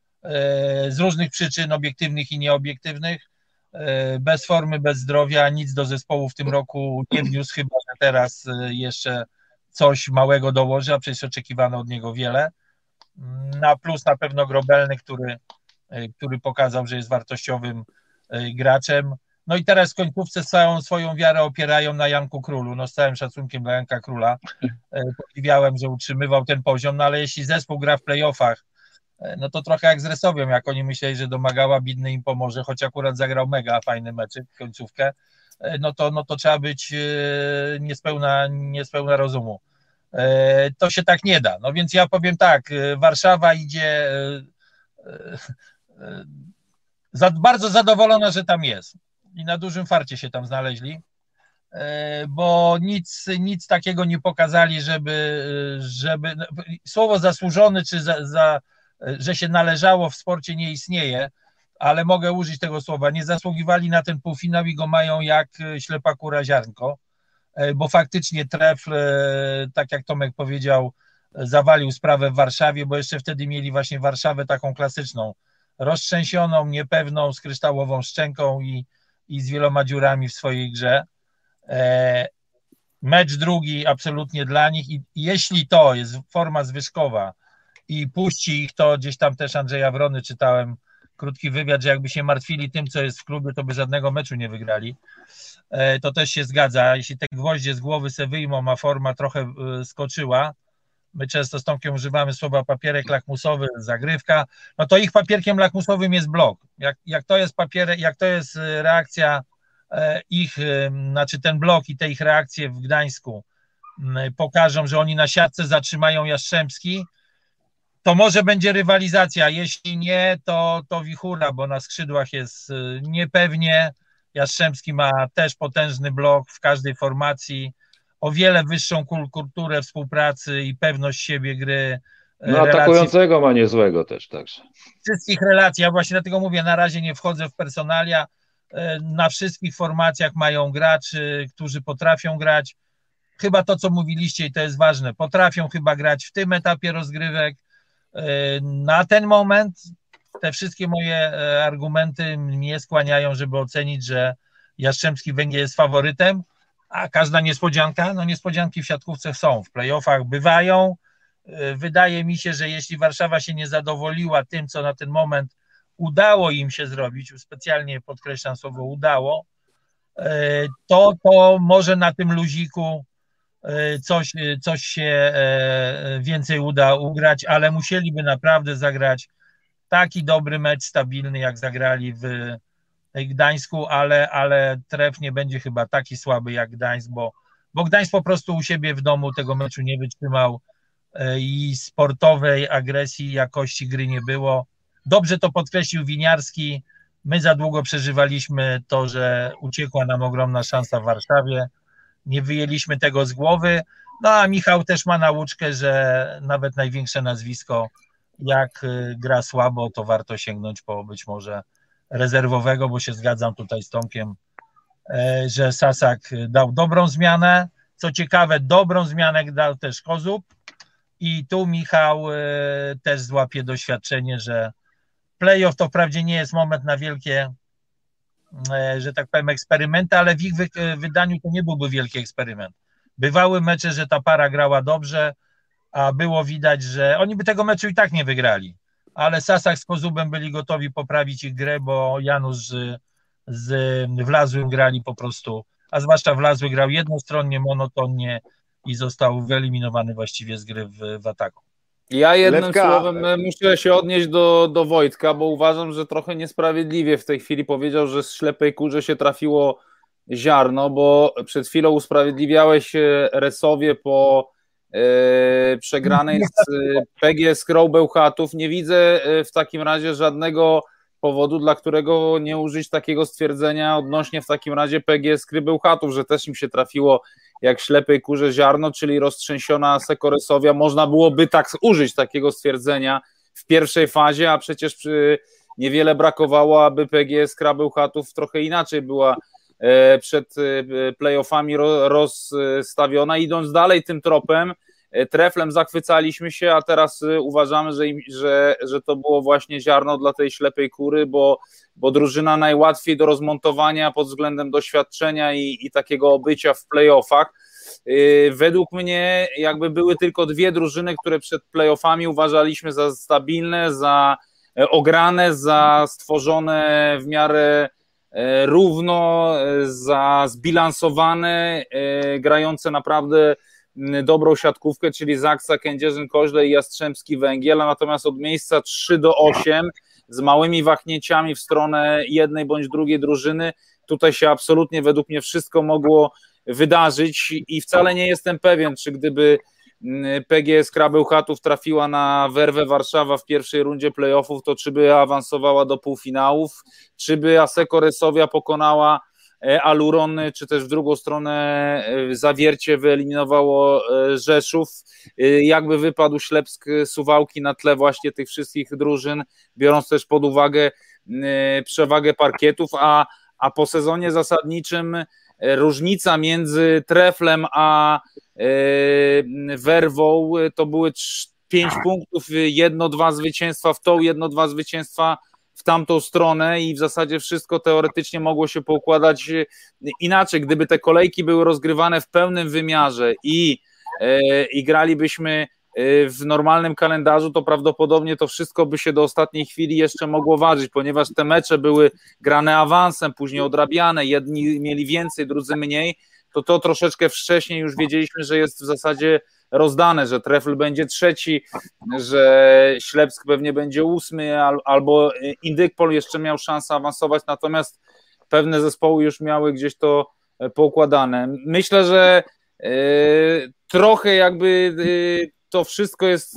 D: z różnych przyczyn obiektywnych i nieobiektywnych, bez formy, bez zdrowia, nic do zespołu w tym roku nie wniósł, chyba że teraz jeszcze coś małego dołoży, a przecież oczekiwano od niego wiele. Na plus na pewno Grobelny, który pokazał, że jest wartościowym graczem. No i teraz w końcówce całą swoją wiarę opierają na Janku Królu. No z całym szacunkiem dla Janka Króla. Podziwiałem, że utrzymywał ten poziom, no ale jeśli zespół gra w playoffach, no to trochę jak z Resowią, jak oni myśleli, że Domagała Bidny im pomoże, choć akurat zagrał mega fajny meczyk w końcówkę, no to trzeba być niespełna rozumu. To się tak nie da. No więc ja powiem tak, Warszawa idzie bardzo zadowolona, że tam jest i na dużym farcie się tam znaleźli, bo nic takiego nie pokazali, żeby słowo zasłużony, czy że się należało w sporcie nie istnieje, ale mogę użyć tego słowa, nie zasługiwali na ten półfinał i go mają jak ślepa kura ziarnko, bo faktycznie Trefl, tak jak Tomek powiedział, zawalił sprawę w Warszawie, bo jeszcze wtedy mieli właśnie Warszawę taką klasyczną, roztrzęsioną, niepewną, z kryształową szczęką i z wieloma dziurami w swojej grze. Mecz drugi absolutnie dla nich i jeśli to jest forma zwyżkowa i puści ich to, gdzieś tam też Andrzeja Wrony czytałem krótki wywiad, że jakby się martwili tym, co jest w klubie, to by żadnego meczu nie wygrali. To też się zgadza. Jeśli te gwoździe z głowy se wyjmą, a forma trochę skoczyła, my często z Tomkiem używamy słowa papierek lakmusowy, zagrywka, no to ich papierkiem lakmusowym jest blok. Jak to jest papierek, jak to jest reakcja ich, znaczy ten blok i te ich reakcje w Gdańsku pokażą, że oni na siatce zatrzymają Jastrzębski, to może będzie rywalizacja, jeśli nie, to wichura, bo na skrzydłach jest niepewnie, Jastrzębski ma też potężny blok w każdej formacji, o wiele wyższą kulturę współpracy i pewność siebie gry.
C: No atakującego ma niezłego też, także.
D: Wszystkich relacji, ja właśnie dlatego mówię, na razie nie wchodzę w personalia, na wszystkich formacjach mają graczy, którzy potrafią grać, chyba to, co mówiliście i to jest ważne, potrafią chyba grać w tym etapie rozgrywek. Na ten moment te wszystkie moje argumenty mnie skłaniają, żeby ocenić, że Jastrzębski Węgiel jest faworytem, a każda niespodzianka, no niespodzianki w siatkówce są, w playoffach bywają. Wydaje mi się, że jeśli Warszawa się nie zadowoliła tym, co na ten moment udało im się zrobić, specjalnie podkreślam słowo udało, to może na tym luziku coś się więcej uda ugrać, ale musieliby naprawdę zagrać taki dobry mecz, stabilny, jak zagrali w Gdańsku, ale Tref nie będzie chyba taki słaby jak Gdańsk, bo Gdańsk po prostu u siebie w domu tego meczu nie wytrzymał i sportowej agresji, jakości gry nie było. Dobrze to podkreślił Winiarski, my za długo przeżywaliśmy to, że uciekła nam ogromna szansa w Warszawie, nie wyjęliśmy tego z głowy, no a Michał też ma nauczkę, że nawet największe nazwisko, jak gra słabo, to warto sięgnąć po być może rezerwowego, bo się zgadzam tutaj z Tomkiem, że Sasak dał dobrą zmianę, Co ciekawe, dobrą zmianę dał też Kozub i tu Michał też złapie doświadczenie, że playoff to wprawdzie nie jest moment na wielkie, że tak powiem, eksperymenty, ale w ich wydaniu to nie byłby wielki eksperyment. Bywały mecze, że ta para grała dobrze, a było widać, że oni by tego meczu i tak nie wygrali, ale Sasak z Kozubem byli gotowi poprawić ich grę, bo Janusz z Wlazłym grali po prostu, a zwłaszcza Wlazły grał jednostronnie, monotonnie i został wyeliminowany właściwie z gry w ataku.
B: Ja jednym słowem muszę się odnieść do Wojtka, bo uważam, że trochę niesprawiedliwie w tej chwili powiedział, że z ślepej kurze się trafiło ziarno, bo przed chwilą usprawiedliwiałeś Resowie po przegranej z PGS Crow Bełchatów. Nie widzę w takim razie żadnego powodu, dla którego nie użyć takiego stwierdzenia odnośnie w takim razie PGS Kry Bełchatów, że też im się trafiło jak ślepej kurze ziarno, czyli roztrzęsiona Sekoresowia. Można byłoby tak użyć takiego stwierdzenia w pierwszej fazie, a przecież niewiele brakowało, aby PGS Kra Bełchatów trochę inaczej była przed playoffami rozstawiona. Idąc dalej tym tropem, Treflem zachwycaliśmy się, a teraz uważamy, że to było właśnie ziarno dla tej ślepej kury, bo drużyna najłatwiej do rozmontowania pod względem doświadczenia i takiego obycia w playoffach. Według mnie jakby były tylko dwie drużyny, które przed playoffami uważaliśmy za stabilne, za ograne, za stworzone w miarę równo, za zbilansowane, grające naprawdę dobrą siatkówkę, czyli Zaksa, Kędzierzyn-Koźle i Jastrzębski Węgiel, a natomiast od miejsca 3-8 z małymi wahnięciami w stronę jednej bądź drugiej drużyny, tutaj się absolutnie według mnie wszystko mogło wydarzyć i wcale nie jestem pewien, czy gdyby PGS Kra Bełchatów trafiła na Werwę Warszawa w pierwszej rundzie playoffów, to czy by awansowała do półfinałów, czy by Asseco Resovia pokonała Aluron, czy też w drugą stronę Zawiercie wyeliminowało Rzeszów, jakby wypadł Ślepsk Suwałki na tle właśnie tych wszystkich drużyn, biorąc też pod uwagę przewagę parkietów, a po sezonie zasadniczym różnica między Treflem a Werwą to były 5 punktów, 1-2 zwycięstwa w tą, 1-2 zwycięstwa w tamtą stronę i w zasadzie wszystko teoretycznie mogło się poukładać inaczej. Gdyby te kolejki były rozgrywane w pełnym wymiarze i gralibyśmy w normalnym kalendarzu, to prawdopodobnie to wszystko by się do ostatniej chwili jeszcze mogło ważyć, ponieważ te mecze były grane awansem, później odrabiane, jedni mieli więcej, drudzy mniej, to troszeczkę wcześniej już wiedzieliśmy, że jest w zasadzie rozdane, że Trefl będzie trzeci, że Ślepsk pewnie będzie 8, albo Indykpol jeszcze miał szansę awansować, natomiast pewne zespoły już miały gdzieś to poukładane. Myślę, że trochę jakby to wszystko jest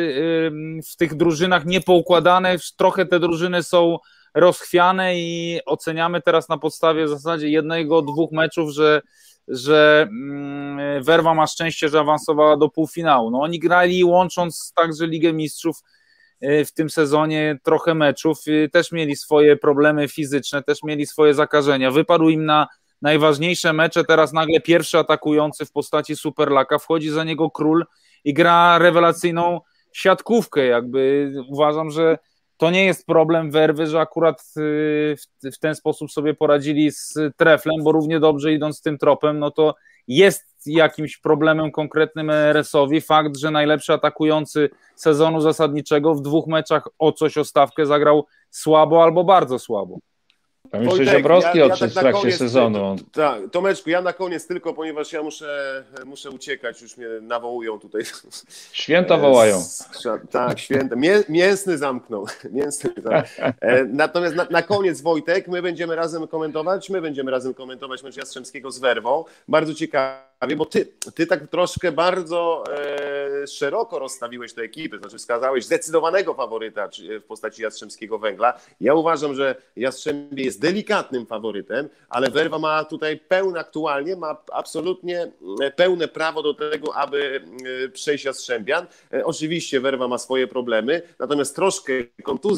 B: w tych drużynach niepoukładane, trochę te drużyny są rozchwiane i oceniamy teraz na podstawie w zasadzie 1-2 meczów, że Werwa ma szczęście, że awansowała do półfinału. No oni grali łącząc także Ligę Mistrzów w tym sezonie trochę meczów, też mieli swoje problemy fizyczne, też mieli swoje zakażenia. Wypadł im na najważniejsze mecze, teraz nagle pierwszy atakujący w postaci Superlaka, wchodzi za niego Król i gra rewelacyjną siatkówkę. Jakby uważam, że to nie jest problem Werwy, że akurat w ten sposób sobie poradzili z Treflem, bo równie dobrze idąc tym tropem, no to jest jakimś problemem konkretnym RS-owi fakt, że najlepszy atakujący sezonu zasadniczego w 2 meczach o coś o stawkę zagrał słabo albo bardzo słabo.
C: Tam jeszcze Ziobrowski odszedł w trakcie sezonu.
A: Tak, Tomeczku, ja na koniec tylko, ponieważ ja muszę uciekać, już mnie nawołują tutaj.
C: Święta wołają.
A: Tak, święta. Mięsny zamknął. Mięsny, tak. Natomiast na koniec, Wojtek, my będziemy razem komentować mecz Jastrzębskiego z Werwą. Bardzo ciekawie, bo ty tak troszkę bardzo szeroko rozstawiłeś te ekipy, znaczy wskazałeś zdecydowanego faworyta w postaci Jastrzębskiego Węgla. Ja uważam, że Jastrzębie jest delikatnym faworytem, ale Werwa ma tutaj ma absolutnie pełne prawo do tego, aby przejść Jastrzębian. Oczywiście Werwa ma swoje problemy, natomiast troszkę kontuzja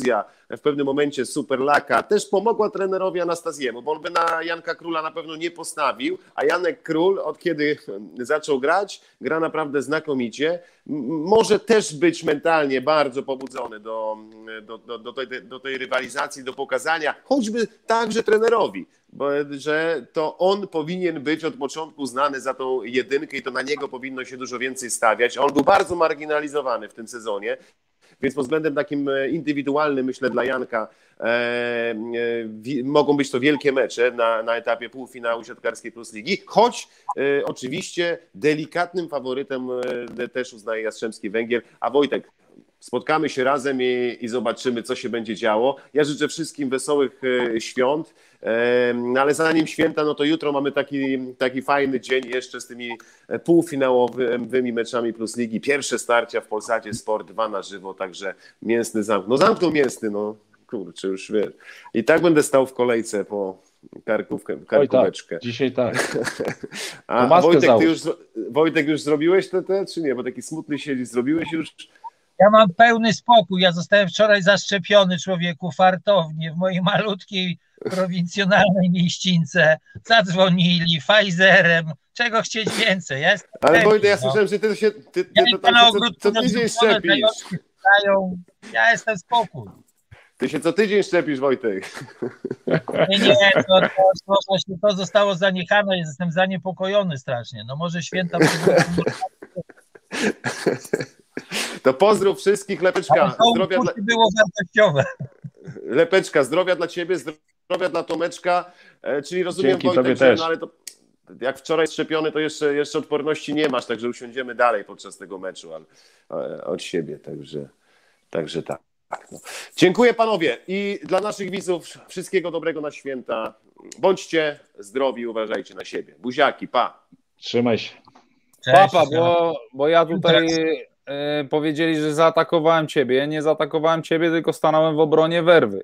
A: w pewnym momencie Superlaka, też pomogła trenerowi Anastazjemu, bo on by na Janka Króla na pewno nie postawił, a Janek Król od kiedy zaczął grać, gra naprawdę znakomicie. Może też być mentalnie bardzo pobudzony do tej rywalizacji, do pokazania, choćby także trenerowi, bo że to on powinien być od początku znany za tą jedynkę i to na niego powinno się dużo więcej stawiać. On był bardzo marginalizowany w tym sezonie, więc pod względem takim indywidualnym, myślę, dla Janka mogą być to wielkie mecze na etapie półfinału Siatkarskiej Plus Ligi, choć oczywiście delikatnym faworytem też uznaje Jastrzębski Węgiel. A Wojtek, spotkamy się razem i zobaczymy, co się będzie działo. Ja życzę wszystkim wesołych świąt, ale zanim święta, no to jutro mamy taki fajny dzień jeszcze z tymi półfinałowymi meczami Plus Ligi. Pierwsze starcia w Polsacie Sport 2 na żywo, także mięsny zamknął. No zamknął mięsny, no kurczę, już wiesz. I tak będę stał w kolejce po karkóweczkę.
C: Tak, dzisiaj tak.
A: A Wojtek, już zrobiłeś te, czy nie? Bo taki smutny siedzi, zrobiłeś już?
D: Ja mam pełny spokój. Ja zostałem wczoraj zaszczepiony, człowieku, fartownie w mojej malutkiej, prowincjonalnej mieścińce. Zadzwonili Pfizerem. Czego chcieć więcej?
A: Ale Wojtek, ja słyszałem, że ty co tydzień szczepisz.
D: Ja jestem spokój.
A: Ty się co tydzień szczepisz, Wojtek.
D: Nie, to zostało zaniechane. Jestem zaniepokojony strasznie. No może święta...
A: To pozdrów wszystkich, Lepeczka.
D: Zdrowia było wartościowe.
A: Lepeczka, zdrowia dla ciebie, zdrowia dla Tomeczka. Czyli rozumiem,
C: dzięki,
A: Wojtek,
C: że
A: no ale to jak wczoraj szczepiony, to jeszcze odporności nie masz, także usiądziemy dalej podczas tego meczu od siebie, także tak. No. Dziękuję panowie i dla naszych widzów wszystkiego dobrego na święta. Bądźcie zdrowi, uważajcie na siebie. Buziaki, pa.
C: Trzymaj się.
B: Cześć, papa, bo ja tutaj powiedzieli, że zaatakowałem ciebie. Nie zaatakowałem ciebie, tylko stanąłem w obronie Werwy.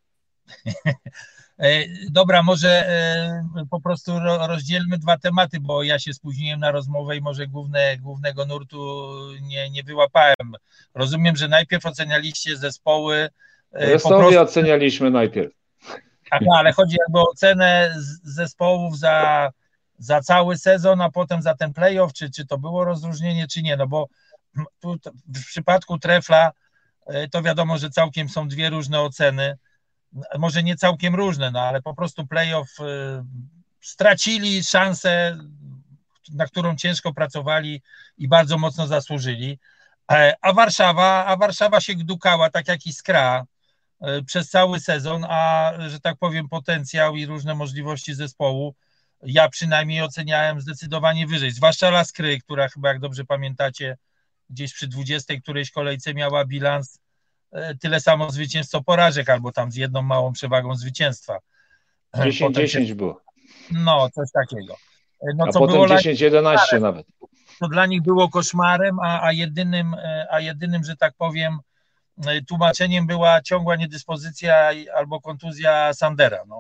D: Dobra, może po prostu rozdzielmy dwa tematy, bo ja się spóźniłem na rozmowę i może głównego nurtu nie wyłapałem. Rozumiem, że najpierw ocenialiście zespoły.
C: Zespoły ocenialiśmy najpierw.
D: Ale chodzi jakby o ocenę zespołów za cały sezon, a potem za ten playoff, czy to było rozróżnienie, czy nie, no bo tu w przypadku Trefla to wiadomo, że całkiem są dwie różne oceny, może nie całkiem różne, no ale po prostu playoff stracili szansę, na którą ciężko pracowali i bardzo mocno zasłużyli, a Warszawa się gdukała tak jak Iskra przez cały sezon, a że tak powiem potencjał i różne możliwości zespołu ja przynajmniej oceniałem zdecydowanie wyżej, zwłaszcza Laskry, która chyba, jak dobrze pamiętacie, gdzieś przy 20 którejś kolejce miała bilans tyle samo zwycięstw co porażek, albo tam z jedną małą przewagą zwycięstwa.
C: 10-10 było.
D: No, coś takiego. No,
C: a potem 10-11 nawet.
D: To dla nich było koszmarem, a jedynym, że tak powiem, tłumaczeniem była ciągła niedyspozycja albo kontuzja Sandera. No.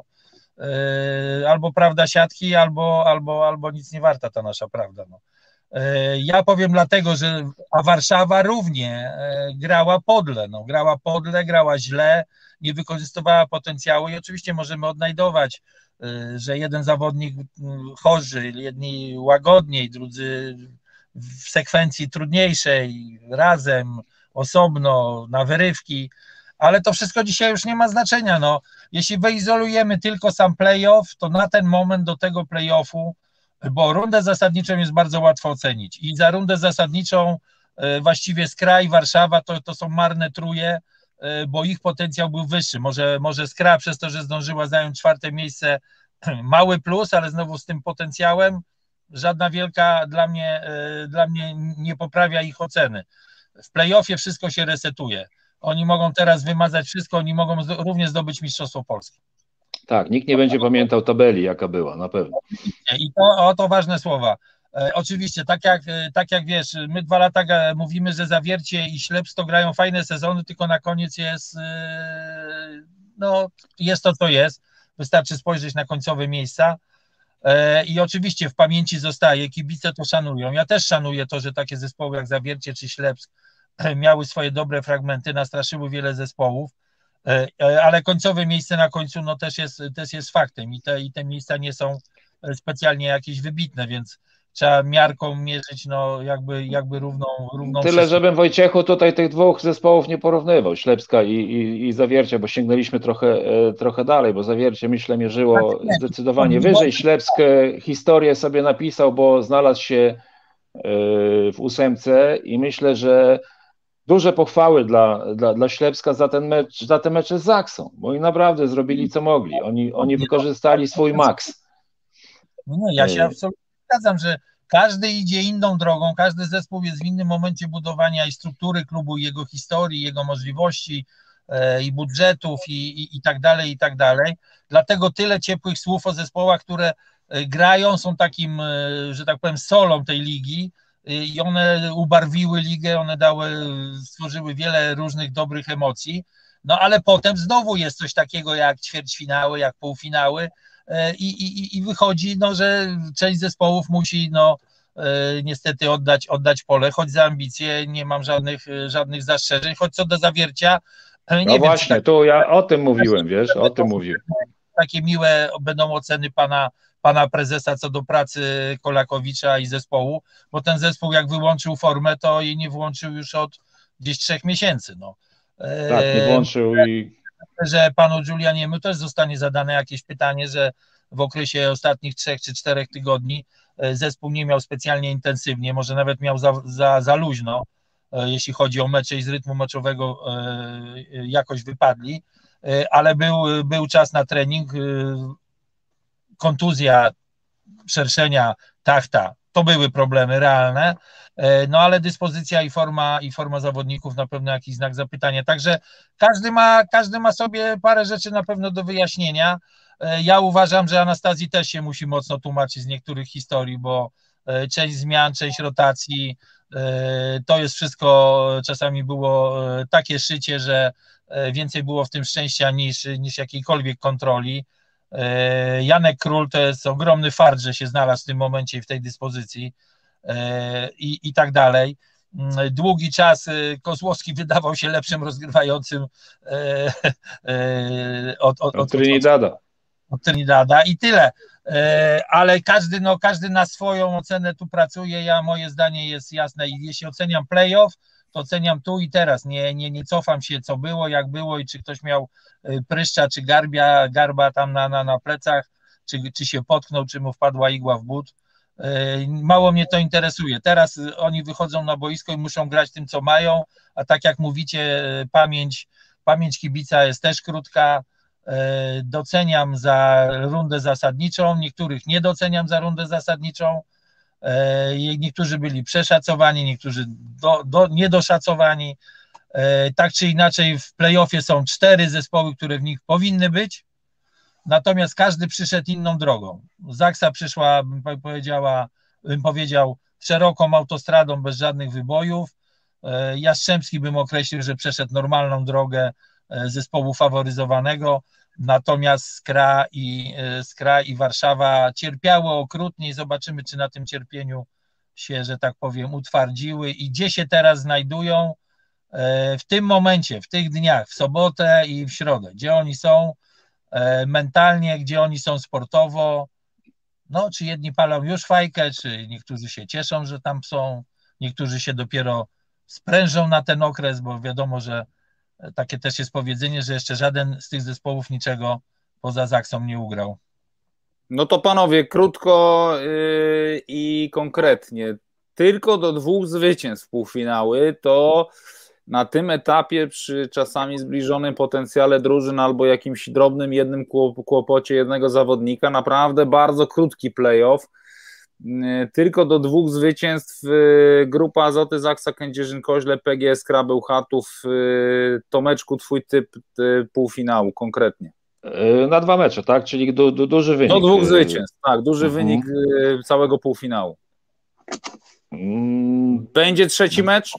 D: Albo prawda siatki, albo nic nie warta ta nasza prawda. No. Ja powiem dlatego, że Warszawa równie grała podle, grała źle, nie wykorzystywała potencjału i oczywiście możemy odnajdować, że jeden zawodnik chorzy, jedni łagodniej, drudzy w sekwencji trudniejszej, razem, osobno, na wyrywki, ale to wszystko dzisiaj już nie ma znaczenia. No, jeśli wyizolujemy tylko sam playoff, to na ten moment do tego playoffu, bo rundę zasadniczą jest bardzo łatwo ocenić i za rundę zasadniczą właściwie Skra i Warszawa to są marne truje, bo ich potencjał był wyższy. Może Skra przez to, że zdążyła zająć 4. miejsce, mały plus, ale znowu z tym potencjałem żadna wielka dla mnie nie poprawia ich oceny. W play-offie wszystko się resetuje. Oni mogą teraz wymazać wszystko, oni mogą również zdobyć Mistrzostwo Polskie.
C: Tak, nikt nie będzie pamiętał tabeli, jaka była, na pewno.
D: I to ważne słowa. Oczywiście, tak jak wiesz, my 2 lata mówimy, że Zawiercie i Ślepsko grają fajne sezony, tylko na koniec jest to, co jest. Wystarczy spojrzeć na końcowe miejsca. I oczywiście w pamięci zostaje, kibice to szanują. Ja też szanuję to, że takie zespoły jak Zawiercie czy Ślepsk miały swoje dobre fragmenty, nastraszyły wiele zespołów. ale końcowe miejsce na końcu no też jest faktem i te miejsca nie są specjalnie jakieś wybitne, więc trzeba miarką mierzyć no jakby równą
C: Tyle,
D: przestrzeń.
C: żebym Wojciechu tutaj tych dwóch zespołów nie porównywał, Ślepska i Zawiercia, bo sięgnęliśmy trochę dalej, bo Zawiercie myślę mierzyło zdecydowanie wyżej. Ślepskę historię sobie napisał, bo znalazł się w 8 i myślę, że duże pochwały dla Ślepska za te mecze z Zaksą, bo oni naprawdę zrobili co mogli. Oni wykorzystali swój maks.
D: No, ja się absolutnie zgadzam, że każdy idzie inną drogą, każdy zespół jest w innym momencie budowania i struktury klubu, i jego historii, jego możliwości i budżetów i tak dalej, i tak dalej. Dlatego tyle ciepłych słów o zespołach, które grają, są takim, że tak powiem, solą tej ligi i one ubarwiły ligę, one stworzyły wiele różnych dobrych emocji, no ale potem znowu jest coś takiego jak ćwierćfinały, jak półfinały, i wychodzi, no, że część zespołów musi niestety oddać pole, choć za ambicje nie mam żadnych zastrzeżeń, choć co do Zawiercia nie
C: no
D: wiem,
C: właśnie, tu ja o tym mówiłem, wiesz, o tym mówiłem.
D: Takie miłe będą oceny pana prezesa co do pracy Kolakowicza i zespołu, bo ten zespół jak wyłączył formę, to jej nie włączył już od gdzieś 3 miesięcy. No.
C: Tak, nie włączył i...
D: Że panu Giulianiemu też zostanie zadane jakieś pytanie, że w okresie ostatnich 3 czy 4 tygodni zespół nie miał specjalnie intensywnie, może nawet miał za luźno, jeśli chodzi o mecze i z rytmu meczowego jakoś wypadli, ale był czas na trening, kontuzja, szerszenia, tachta, to były problemy realne, no ale dyspozycja i forma zawodników na pewno jakiś znak zapytania, także każdy ma sobie parę rzeczy na pewno do wyjaśnienia. Ja uważam, że Anastazji też się musi mocno tłumaczyć z niektórych historii, bo część zmian, część rotacji, to jest wszystko, czasami było takie szycie, że więcej było w tym szczęścia niż jakiejkolwiek kontroli. Janek Król to jest ogromny fart, że się znalazł w tym momencie i w tej dyspozycji i tak dalej. Długi czas Kozłowski wydawał się lepszym rozgrywającym od Trinidada i tyle, ale każdy na swoją ocenę tu pracuje. Moje zdanie jest jasne i jeśli oceniam playoff, to oceniam tu i teraz, nie cofam się co było, jak było i czy ktoś miał pryszcza, czy garba tam na plecach, czy się potknął, czy mu wpadła igła w but. Mało mnie to interesuje. Teraz oni wychodzą na boisko i muszą grać tym, co mają, a tak jak mówicie, pamięć kibica jest też krótka. Doceniam za rundę zasadniczą, niektórych nie doceniam za rundę zasadniczą. Niektórzy byli przeszacowani, niektórzy niedoszacowani. Tak czy inaczej w play-offie są 4 zespoły, które w nich powinny być, natomiast każdy przyszedł inną drogą. Zaksa przyszła, bym powiedział, szeroką autostradą bez żadnych wybojów. Jastrzębski bym określił, że przeszedł normalną drogę zespołu faworyzowanego, natomiast Skra i Warszawa cierpiały okrutnie i zobaczymy, czy na tym cierpieniu się, że tak powiem, utwardziły i gdzie się teraz znajdują w tym momencie, w tych dniach, w sobotę i w środę, gdzie oni są mentalnie, gdzie oni są sportowo, no czy jedni palą już fajkę, czy niektórzy się cieszą, że tam są, niektórzy się dopiero sprężą na ten okres, bo wiadomo, że takie też jest powiedzenie, że jeszcze żaden z tych zespołów niczego poza Zaksą nie ugrał.
B: No to panowie, krótko i konkretnie, tylko do 2 zwycięstw półfinały, to na tym etapie przy czasami zbliżonym potencjale drużyn albo jakimś drobnym jednym kłopocie jednego zawodnika, naprawdę bardzo krótki playoff, tylko do 2 zwycięstw, Grupa Azoty, Zaksa Kędzierzyn-Koźle, PGS Skra Bełchatów. Tomeczku, twój typ półfinału konkretnie?
C: Na 2 mecze, tak? Czyli duży wynik.
B: Do 2 zwycięstw, tak, duży wynik całego półfinału. Będzie 3 mecz?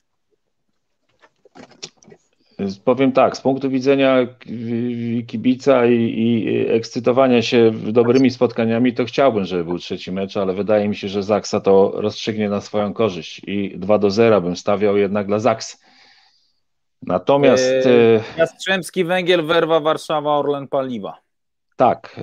C: Powiem tak, z punktu widzenia kibica i ekscytowania się dobrymi spotkaniami, to chciałbym, żeby był 3 mecz, ale wydaje mi się, że Zaksa to rozstrzygnie na swoją korzyść i 2-0 bym stawiał jednak dla Zaksy. Natomiast
B: Jastrzębski Węgiel, Werwa, Warszawa, Orlen, Paliwa.
C: Tak.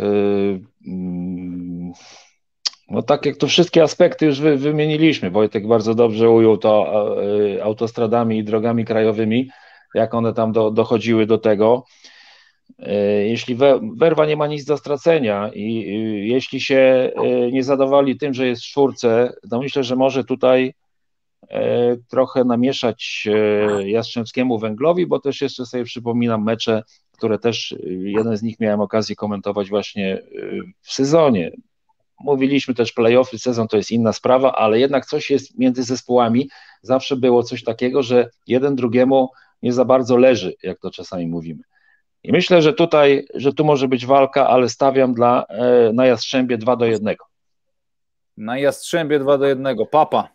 C: No tak jak to wszystkie aspekty już wymieniliśmy. Wojtek bardzo dobrze ujął to autostradami i drogami krajowymi, jak one tam dochodziły do tego. Jeśli Werwa nie ma nic do stracenia i jeśli się nie zadowoli tym, że jest w czwórce, to myślę, że może tutaj trochę namieszać Jastrzębskiemu Węglowi, bo też jeszcze sobie przypominam mecze, które też jeden z nich miałem okazję komentować właśnie w sezonie. Mówiliśmy też play-offy, sezon to jest inna sprawa, ale jednak coś jest między zespołami. Zawsze było coś takiego, że jeden drugiemu nie za bardzo leży, jak to czasami mówimy. I myślę, że tu może być walka, ale stawiam na Jastrzębie 2-1.
B: Na Jastrzębie 2-1. Papa.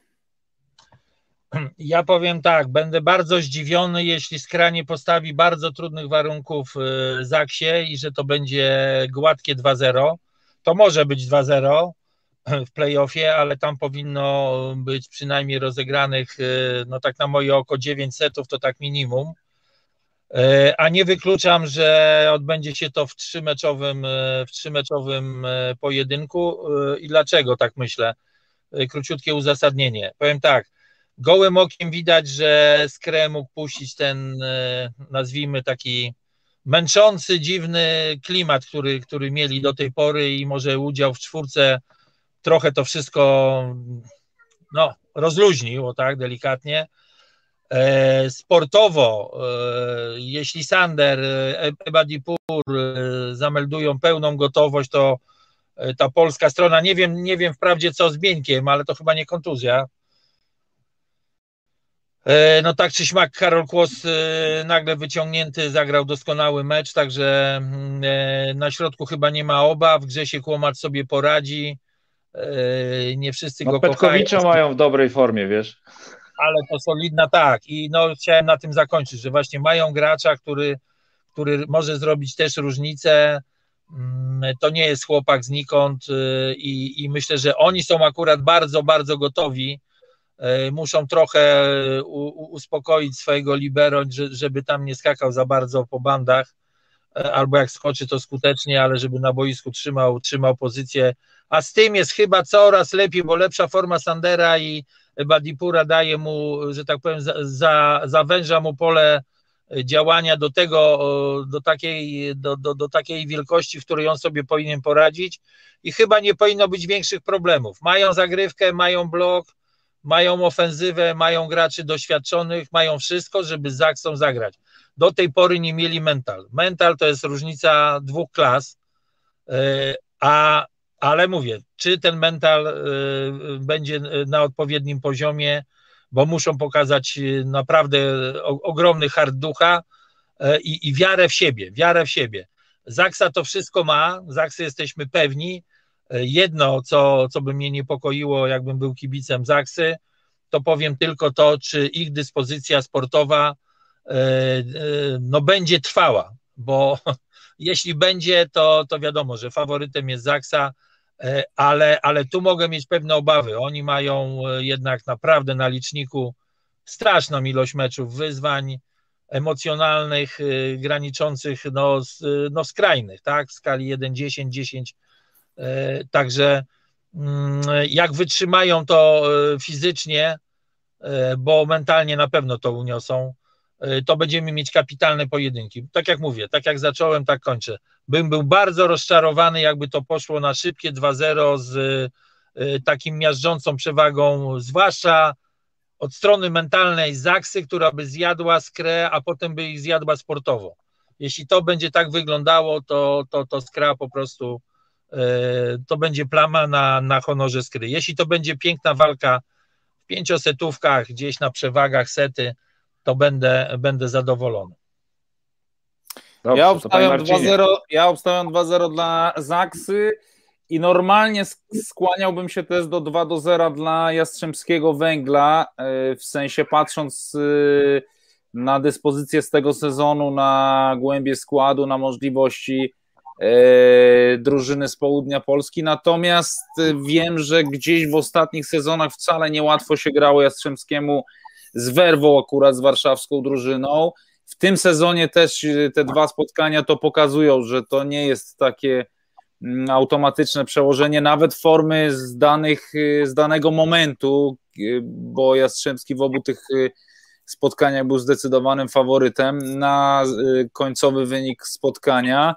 D: Ja powiem tak, będę bardzo zdziwiony, jeśli Skra nie postawi bardzo trudnych warunków Zaksie i że to będzie gładkie 2-0. To może być 2-0 w play-offie, ale tam powinno być przynajmniej rozegranych, no tak na moje oko 9 setów, to tak minimum. A nie wykluczam, że odbędzie się to w trzymeczowym pojedynku. I dlaczego tak myślę? Króciutkie uzasadnienie. Powiem tak, gołym okiem widać, że Skrę mógł puścić ten, nazwijmy taki męczący, dziwny klimat, który mieli do tej pory i może udział w czwórce trochę to wszystko rozluźnił, tak delikatnie. Sportowo, jeśli Sander, Ebadipur zameldują pełną gotowość, to ta polska strona, nie wiem wprawdzie co z Bieńkiem, ale to chyba nie kontuzja. No tak czy śmak Karol Kłos nagle wyciągnięty zagrał doskonały mecz, także na środku chyba nie ma obaw, Grzesiek Łomat sobie poradzi, nie wszyscy go kochają.
C: Petkowicza mają w dobrej formie, wiesz.
D: Ale to solidna, tak, i chciałem na tym zakończyć, że właśnie mają gracza, który może zrobić też różnicę, to nie jest chłopak znikąd i myślę, że oni są akurat bardzo, bardzo gotowi, muszą trochę uspokoić swojego libero, żeby tam nie skakał za bardzo po bandach, albo jak skoczy to skutecznie, ale żeby na boisku trzymał pozycję, a z tym jest chyba coraz lepiej, bo lepsza forma Sandera i Badipura daje mu, że tak powiem, zawęża mu pole działania do takiej wielkości, w której on sobie powinien poradzić i chyba nie powinno być większych problemów. Mają zagrywkę, mają blok, mają ofensywę, mają graczy doświadczonych, mają wszystko, żeby z Zaksą zagrać. Do tej pory nie mieli mental. Mental to jest różnica 2 klas, ale mówię, czy ten mental będzie na odpowiednim poziomie, bo muszą pokazać naprawdę ogromny hart ducha i wiarę w siebie. Zaksa to wszystko ma, Zaksy jesteśmy pewni. Jedno, co by mnie niepokoiło, jakbym był kibicem Zaksy, to powiem tylko to, czy ich dyspozycja sportowa będzie trwała, bo jeśli będzie, to wiadomo, że faworytem jest Zaksa, ale tu mogę mieć pewne obawy. Oni mają jednak naprawdę na liczniku straszną ilość meczów, wyzwań emocjonalnych, graniczących skrajnych, tak, w skali 1-10, 10. Także jak wytrzymają to fizycznie, bo mentalnie na pewno to uniosą, to będziemy mieć kapitalne pojedynki. Tak jak mówię, tak jak zacząłem, tak kończę. Bym był bardzo rozczarowany, jakby to poszło na szybkie 2-0 z takim miażdżącą przewagą, zwłaszcza od strony mentalnej Zaksy, która by zjadła Skrę, a potem by ich zjadła sportowo. Jeśli to będzie tak wyglądało, to Skra po prostu to będzie plama na honorze Skry. Jeśli to będzie piękna walka w 5-setówkach, gdzieś na przewagach sety, to będę zadowolony.
C: Dobrze,
B: ja obstawiam 2-0 dla Zaksy i normalnie skłaniałbym się też do 2-0 dla Jastrzębskiego Węgla, w sensie patrząc na dyspozycję z tego sezonu, na głębię składu, na możliwości drużyny z południa Polski, natomiast wiem, że gdzieś w ostatnich sezonach wcale niełatwo się grało Jastrzębskiemu z Werwą, akurat z warszawską drużyną, tym sezonie też te 2 spotkania to pokazują, że to nie jest takie automatyczne przełożenie nawet formy z danego momentu, bo Jastrzębski w obu tych spotkaniach był zdecydowanym faworytem na końcowy wynik spotkania.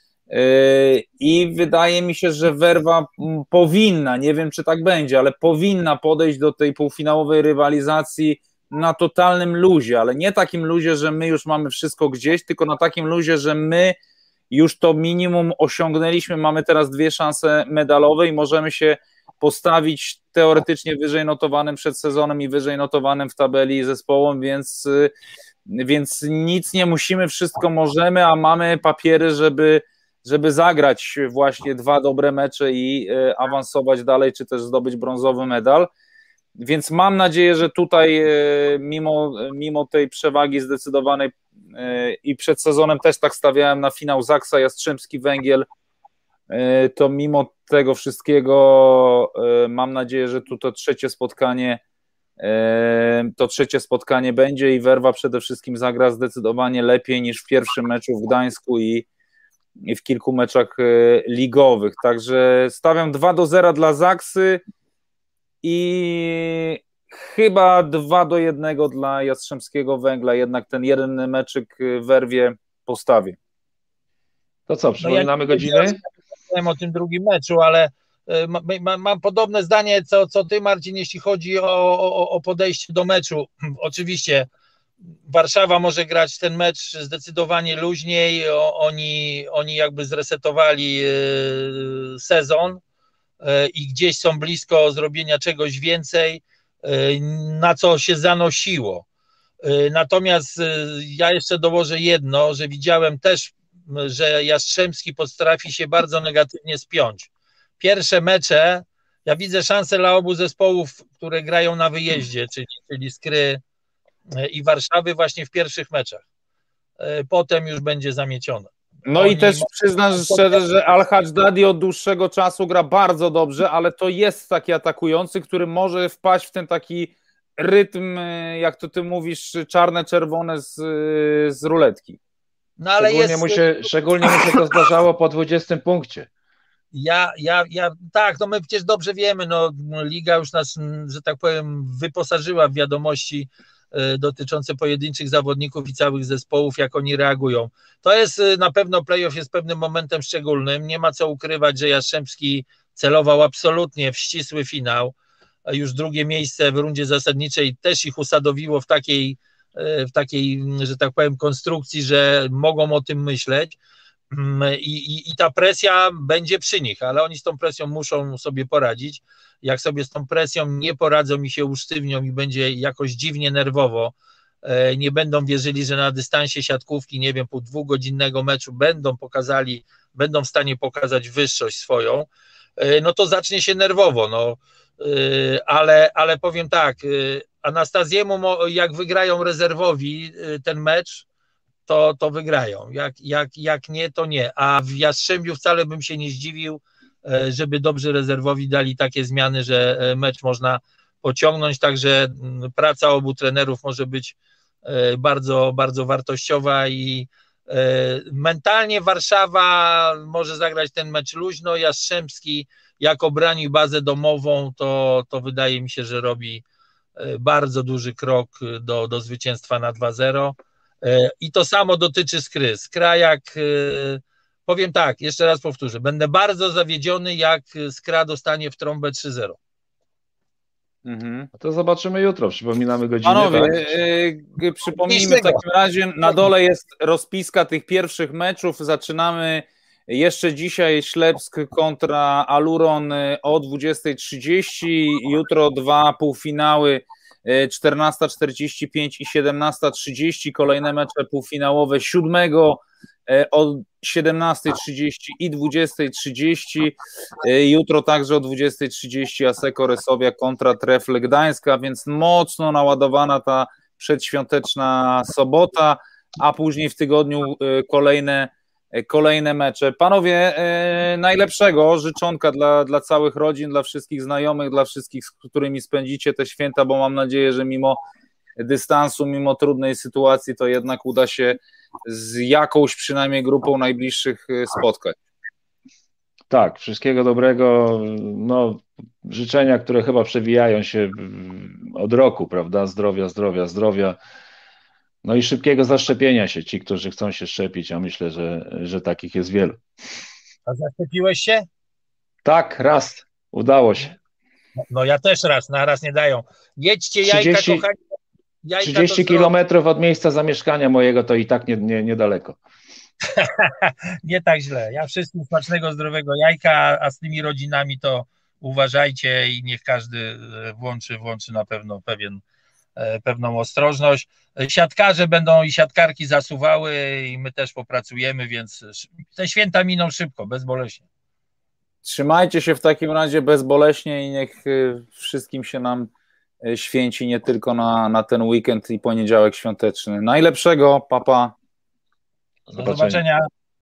B: I wydaje mi się, że Werwa powinna, nie wiem czy tak będzie, ale powinna podejść do tej półfinałowej rywalizacji na totalnym luzie, ale nie takim luzie, że my już mamy wszystko gdzieś, tylko na takim luzie, że my już to minimum osiągnęliśmy, mamy teraz 2 szanse medalowe i możemy się postawić teoretycznie wyżej notowanym przed sezonem i wyżej notowanym w tabeli zespołem, więc nic nie musimy, wszystko możemy, a mamy papiery, żeby zagrać właśnie 2 dobre mecze i awansować dalej, czy też zdobyć brązowy medal. Więc mam nadzieję, że tutaj mimo tej przewagi zdecydowanej i przed sezonem też tak stawiałem na finał Zaksa Jastrzębski-Węgiel, to mimo tego wszystkiego mam nadzieję, że tu to trzecie spotkanie będzie i Werwa przede wszystkim zagra zdecydowanie lepiej niż w pierwszym meczu w Gdańsku i w kilku meczach ligowych. Także stawiam 2-0 dla Zaksy i chyba 2-1 dla Jastrzębskiego Węgla, jednak ten jeden meczyk w Werwie postawię.
C: To co, przypominamy godziny?
D: Wiem o tym drugim meczu, ale mam podobne zdanie co ty, Marcin, jeśli chodzi o podejście do meczu. Oczywiście Warszawa może grać ten mecz zdecydowanie luźniej, oni jakby zresetowali sezon i gdzieś są blisko zrobienia czegoś więcej, na co się zanosiło. Natomiast ja jeszcze dołożę jedno, że widziałem też, że Jastrzębski potrafi się bardzo negatywnie spiąć. Pierwsze mecze, ja widzę szansę dla obu zespołów, które grają na wyjeździe, czyli Skry i Warszawy właśnie w pierwszych meczach. Potem już będzie zamiecione.
B: No i też przyznam szczerze, że Al-Hadżdadi od dłuższego czasu gra bardzo dobrze, ale to jest taki atakujący, który może wpaść w ten taki rytm, jak to ty mówisz, czarne-czerwone z ruletki.
D: No ale
C: szczególnie mu się to zdarzało po 20 punkcie.
D: Tak, no my przecież dobrze wiemy, no liga już nas, że tak powiem, wyposażyła w wiadomości dotyczące pojedynczych zawodników i całych zespołów, jak oni reagują. To jest na pewno playoff jest pewnym momentem szczególnym, nie ma co ukrywać, że Jastrzębski celował absolutnie w ścisły finał, już drugie miejsce w rundzie zasadniczej też ich usadowiło w takiej, że tak powiem, konstrukcji, że mogą o tym myśleć i ta presja będzie przy nich, ale oni z tą presją muszą sobie poradzić. Jak sobie z tą presją nie poradzą i się usztywnią i będzie jakoś dziwnie nerwowo, nie będą wierzyli, że na dystansie siatkówki, nie wiem, pół 2-godzinnego meczu będą w stanie pokazać wyższość swoją, no to zacznie się nerwowo, no. Ale powiem tak, Anastaziemu, jak wygrają rezerwowi ten mecz, to wygrają, jak nie, to nie, a w Jastrzębiu wcale bym się nie zdziwił, żeby dobrzy rezerwowi dali takie zmiany, że mecz można pociągnąć, także praca obu trenerów może być bardzo, bardzo wartościowa i mentalnie Warszawa może zagrać ten mecz luźno, Jastrzębski jak obrani bazę domową, to wydaje mi się, że robi bardzo duży krok do zwycięstwa na 2-0 i to samo dotyczy Skry. Skra jak, powiem tak, jeszcze raz powtórzę, będę bardzo zawiedziony, jak Skra dostanie w trąbę 3-0.
C: To zobaczymy jutro, przypominamy godzinę.
B: Panowie, przypomnijmy w takim razie, na dole jest rozpiska tych pierwszych meczów, zaczynamy jeszcze dzisiaj Ślepsk kontra Aluron o 20:30, jutro 2 półfinały 14:45 i 17:30, kolejne mecze półfinałowe 7 o 17:30 i 20:30, jutro także o 20:30 Asseco Resowia kontra Trefl Gdańska, więc mocno naładowana ta przedświąteczna sobota, a później w tygodniu kolejne mecze. Panowie, najlepszego życzonka dla całych rodzin, dla wszystkich znajomych, dla wszystkich, z którymi spędzicie te święta, bo mam nadzieję, że mimo dystansu, mimo trudnej sytuacji, to jednak uda się z jakąś przynajmniej grupą najbliższych spotkań.
C: Tak, wszystkiego dobrego. No, życzenia, które chyba przewijają się od roku, prawda? Zdrowia, zdrowia, zdrowia. No i szybkiego zaszczepienia się, ci, którzy chcą się szczepić, a myślę, że takich jest wielu.
D: A zaszczepiłeś się?
C: Tak, raz, udało się.
D: No ja też raz, na raz nie dają. Jedźcie jajka,
C: 30
D: kochani. Jajka
C: 30 kilometrów od miejsca zamieszkania mojego to i tak niedaleko.
D: Nie tak źle. Ja wszystkim smacznego, zdrowego jajka, a z tymi rodzinami to uważajcie i niech każdy włączy na pewno pewną ostrożność. Siatkarze będą i siatkarki zasuwały i my też popracujemy, więc te święta miną szybko, bezboleśnie.
B: Trzymajcie się w takim razie bezboleśnie i niech wszystkim się nam święci nie tylko na ten weekend i poniedziałek świąteczny. Najlepszego, papa.
D: Do zobaczenia.